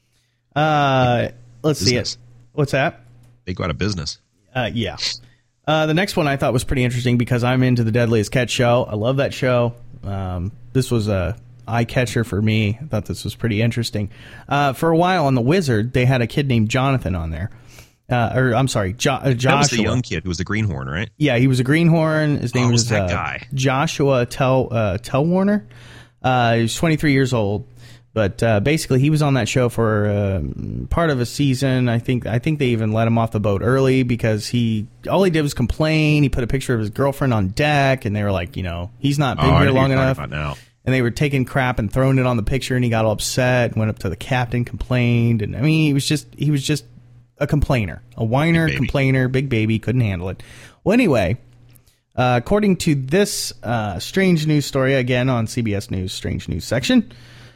Uh, let's Business. see it. What's that? They go out of business. Uh, yeah. Uh, the next one I thought was pretty interesting because I'm into the Deadliest Catch show. I love that show. Um, this was a eye catcher for me. I thought this was pretty interesting. Uh, for a while on The Wizard, they had a kid named Jonathan on there. Uh, or I'm sorry, jo- uh, Joshua. That was the young kid who was the greenhorn, right? Yeah, he was a greenhorn. His name Oh, was was that uh, guy. Joshua Tell uh, Tellwarner. Uh, he was twenty-three years old, but uh, basically he was on that show for uh, part of a season. I think I think they even let him off the boat early because he all he did was complain. He put a picture of his girlfriend on deck, and they were like, you know, he's not been Oh, I know here who long you're talking enough. about now. And they were taking crap and throwing it on the picture, and he got all upset. Went up to the captain, complained, and I mean, he was just he was just a complainer, a whiner, Big baby. complainer, big baby, couldn't handle it. Well, anyway, uh, according to this uh, strange news story, again on C B S News Strange News section,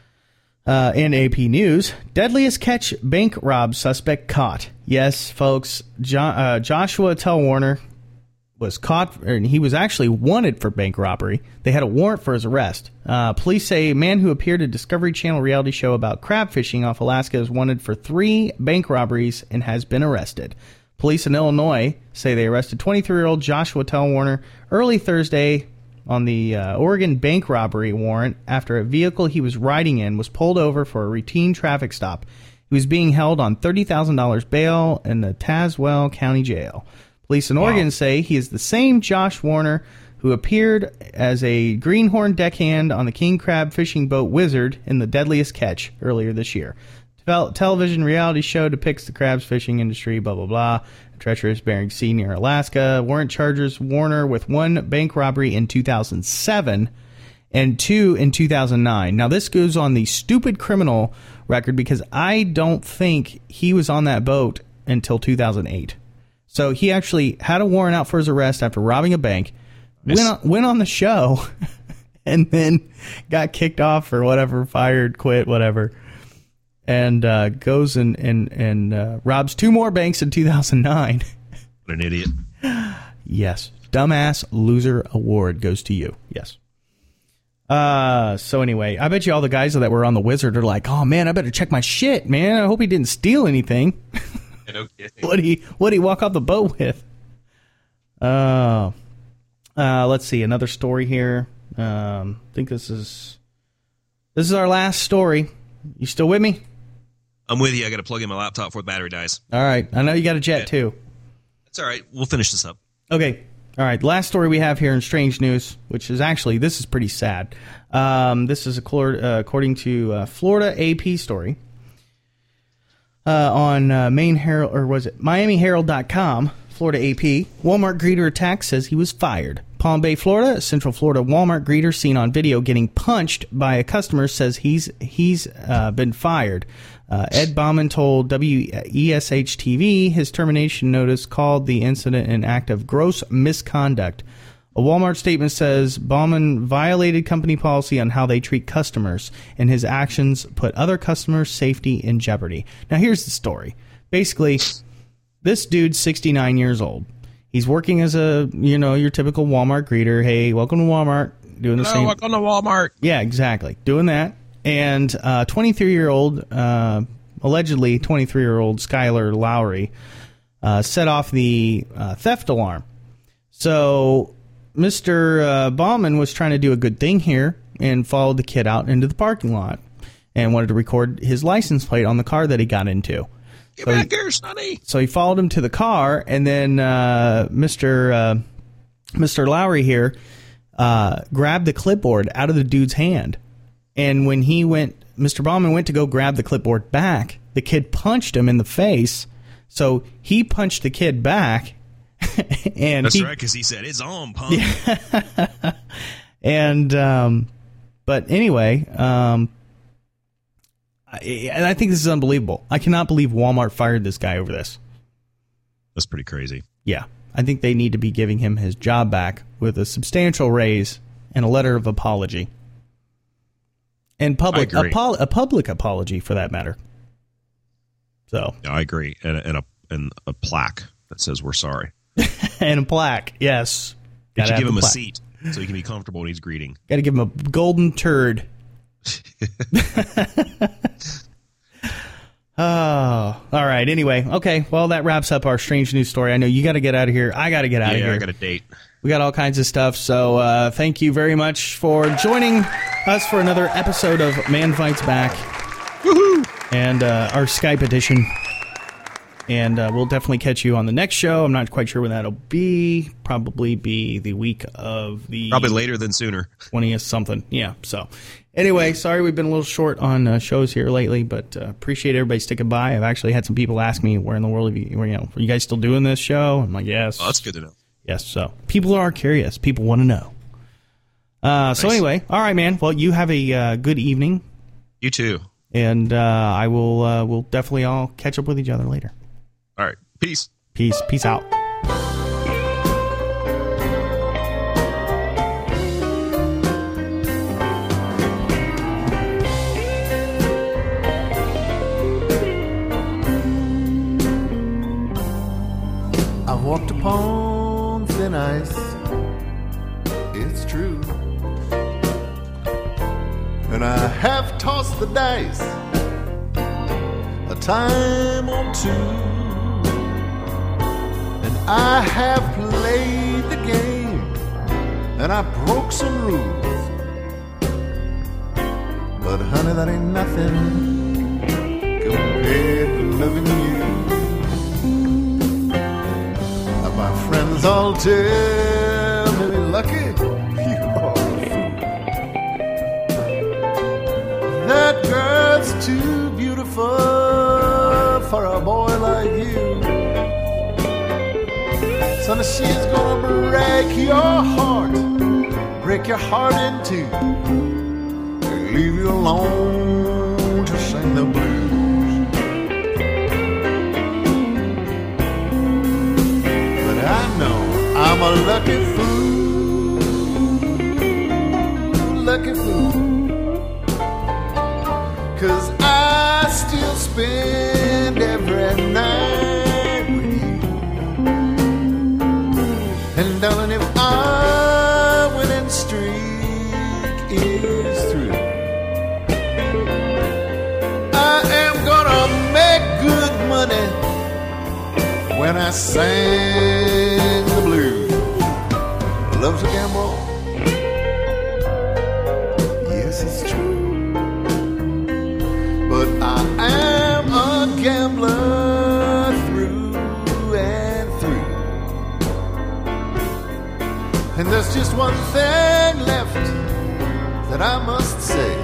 uh, and A P News, Deadliest Catch bank rob suspect caught. Yes, folks, jo- uh, Joshua Tellwarner was caught, and he was actually wanted for bank robbery. They had a warrant for his arrest. Uh, police say a man who appeared at Discovery Channel reality show about crab fishing off Alaska is wanted for three bank robberies and has been arrested. Police in Illinois say they arrested twenty-three-year-old Joshua Tellwarner early Thursday on the uh, Oregon bank robbery warrant after a vehicle he was riding in was pulled over for a routine traffic stop. He was being held on thirty thousand dollars bail in the Tazewell County Jail. Police in Oregon Wow. say he is the same Josh Warner who appeared as a greenhorn deckhand on the king crab fishing boat Wizard in The Deadliest Catch earlier this year. Tel- television reality show depicts the crabs fishing industry, blah, blah, blah. A treacherous Bering Sea near Alaska. Warrant charges Warner with one bank robbery in two thousand seven and two in two thousand nine. Now, this goes on the stupid criminal record because I don't think he was on that boat until two thousand eight. So he actually had a warrant out for his arrest after robbing a bank, Yes. went on, went on the show, and then got kicked off or whatever, fired, quit, whatever, and uh, goes and and and uh, robs two more banks in two thousand nine. What an idiot. Yes, dumbass loser award goes to you. Yes. Uh, so anyway, I bet you all the guys that were on the Wizard are like, oh man, I better check my shit, man. I hope he didn't steal anything. No kidding. What did he what did he walk off the boat with? Uh, uh let's see, another story here. Um, I think this is this is our last story. You still with me? I'm with you. I got to plug in my laptop before the battery dies. All right. I know you got a jet Yeah. too. That's all right. We'll finish this up. Okay. All right. Last story we have here in Strange News, which is actually, this is pretty sad. Um, this is accord, uh, according to uh, Florida A P story uh, on uh, Maine Herald, or was it Miami Herald dot com, Florida A P. Walmart greeter attack says he was fired. Palm Bay, Florida, a Central Florida Walmart greeter seen on video getting punched by a customer says he's he's uh, been fired. Uh, Ed Bauman told W E S H T V his termination notice called the incident an act of gross misconduct. A Walmart statement says Bauman violated company policy on how they treat customers, and his actions put other customers' safety in jeopardy. Now, here's the story. Basically, this dude's sixty-nine years old. He's working as a, you know, your typical Walmart greeter. Hey, welcome to Walmart. Doing the Hello, same. welcome to Walmart. Yeah, exactly. Doing that. And uh, twenty-three-year-old, uh, allegedly twenty-three-year-old Skylar Lowry uh, set off the uh, theft alarm. So Mister Uh, Bauman was trying to do a good thing here and followed the kid out into the parking lot and wanted to record his license plate on the car that he got into. Get So back he- here, Sonny. So he followed him to the car, and then uh, Mister Uh, Mister Lowry here uh, grabbed the clipboard out of the dude's hand. And when he went, Mister Bauman went to go grab the clipboard back, the kid punched him in the face. So he punched the kid back. and That's he, right, because he said, it's on, punk. And, um, but anyway, um, I, and I think this is unbelievable. I cannot believe Walmart fired this guy over this. That's pretty crazy. Yeah. I think they need to be giving him his job back with a substantial raise and a letter of apology. And public, I agree. apo- a public apology for that matter. So, Yeah, I agree. And, a- and, a, and a plaque that says we're sorry. and a plaque. Yes. You Gotta should have give the him a plaque. seat so he can be comfortable when he's greeting. Got to give him a golden turd. Oh, all right. Anyway, okay. Well, that wraps up our strange news story. I know you got to get out of here. I got to get out yeah, of here. I got a date. We got all kinds of stuff. So uh, thank you very much for joining us for another episode of Man Fights Back. Woohoo! And uh, our Skype edition. And uh, we'll definitely catch you on the next show. I'm not quite sure when that'll be. Probably be the week of the... Probably later than sooner. twentieth something. Yeah. So anyway, sorry we've been a little short on uh, shows here lately, but uh, appreciate everybody sticking by. I've actually had some people ask me, where in the world have you, you know, are you guys still doing this show? I'm like, yes. Oh, that's good to know. Yes. So people are curious. People want to know. Uh, so Nice. anyway, all right, man. Well, you have a uh, good evening. You too. And uh, I will, uh, we'll definitely all catch up with each other later. All right. Peace. Peace. Peace out. I've walked upon thin ice, it's true. And I have tossed the dice a time or two. And I have played the game, and I broke some rules. But honey, that ain't nothing compared to loving you. My friends all tell me, Lucky, you are a fool. That girl's too beautiful for a boy like you. Son, she's gonna break your heart, break your heart in two, and leave you alone to sing the blues. I know I'm a lucky fool, lucky fool, 'cause I still spend every night with you. And darling, if our winning streak is through, I am gonna make good money when I sing the blues. Love's a gamble, yes it's true, but I am a gambler through and through. And there's just one thing left that I must say: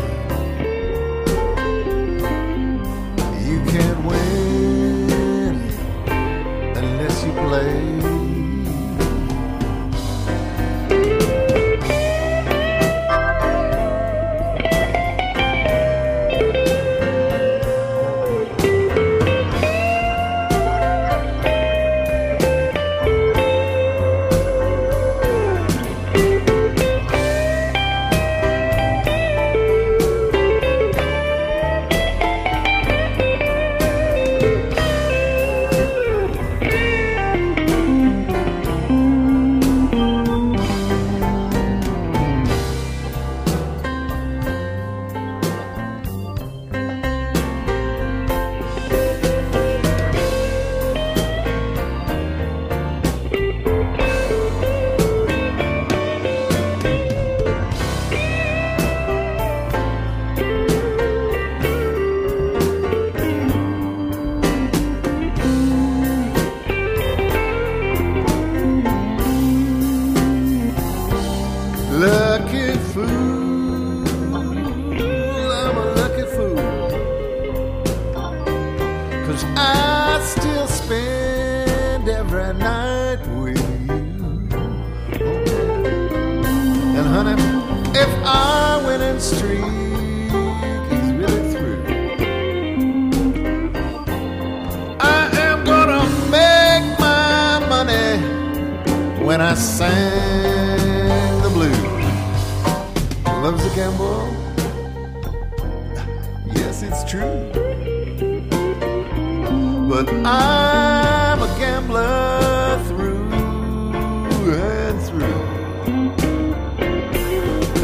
you can't win unless you play. Lucky fool, I'm a lucky fool, 'cause I still spend every night with you. And honey, if our winning streak is really through, I am gonna make my money when I sing the blues. Love's a gamble, yes it's true, but I'm a gambler through and through.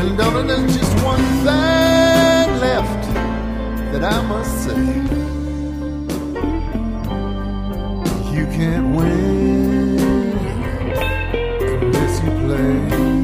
And darling, there's just one thing left that I must say. You can't win unless you play.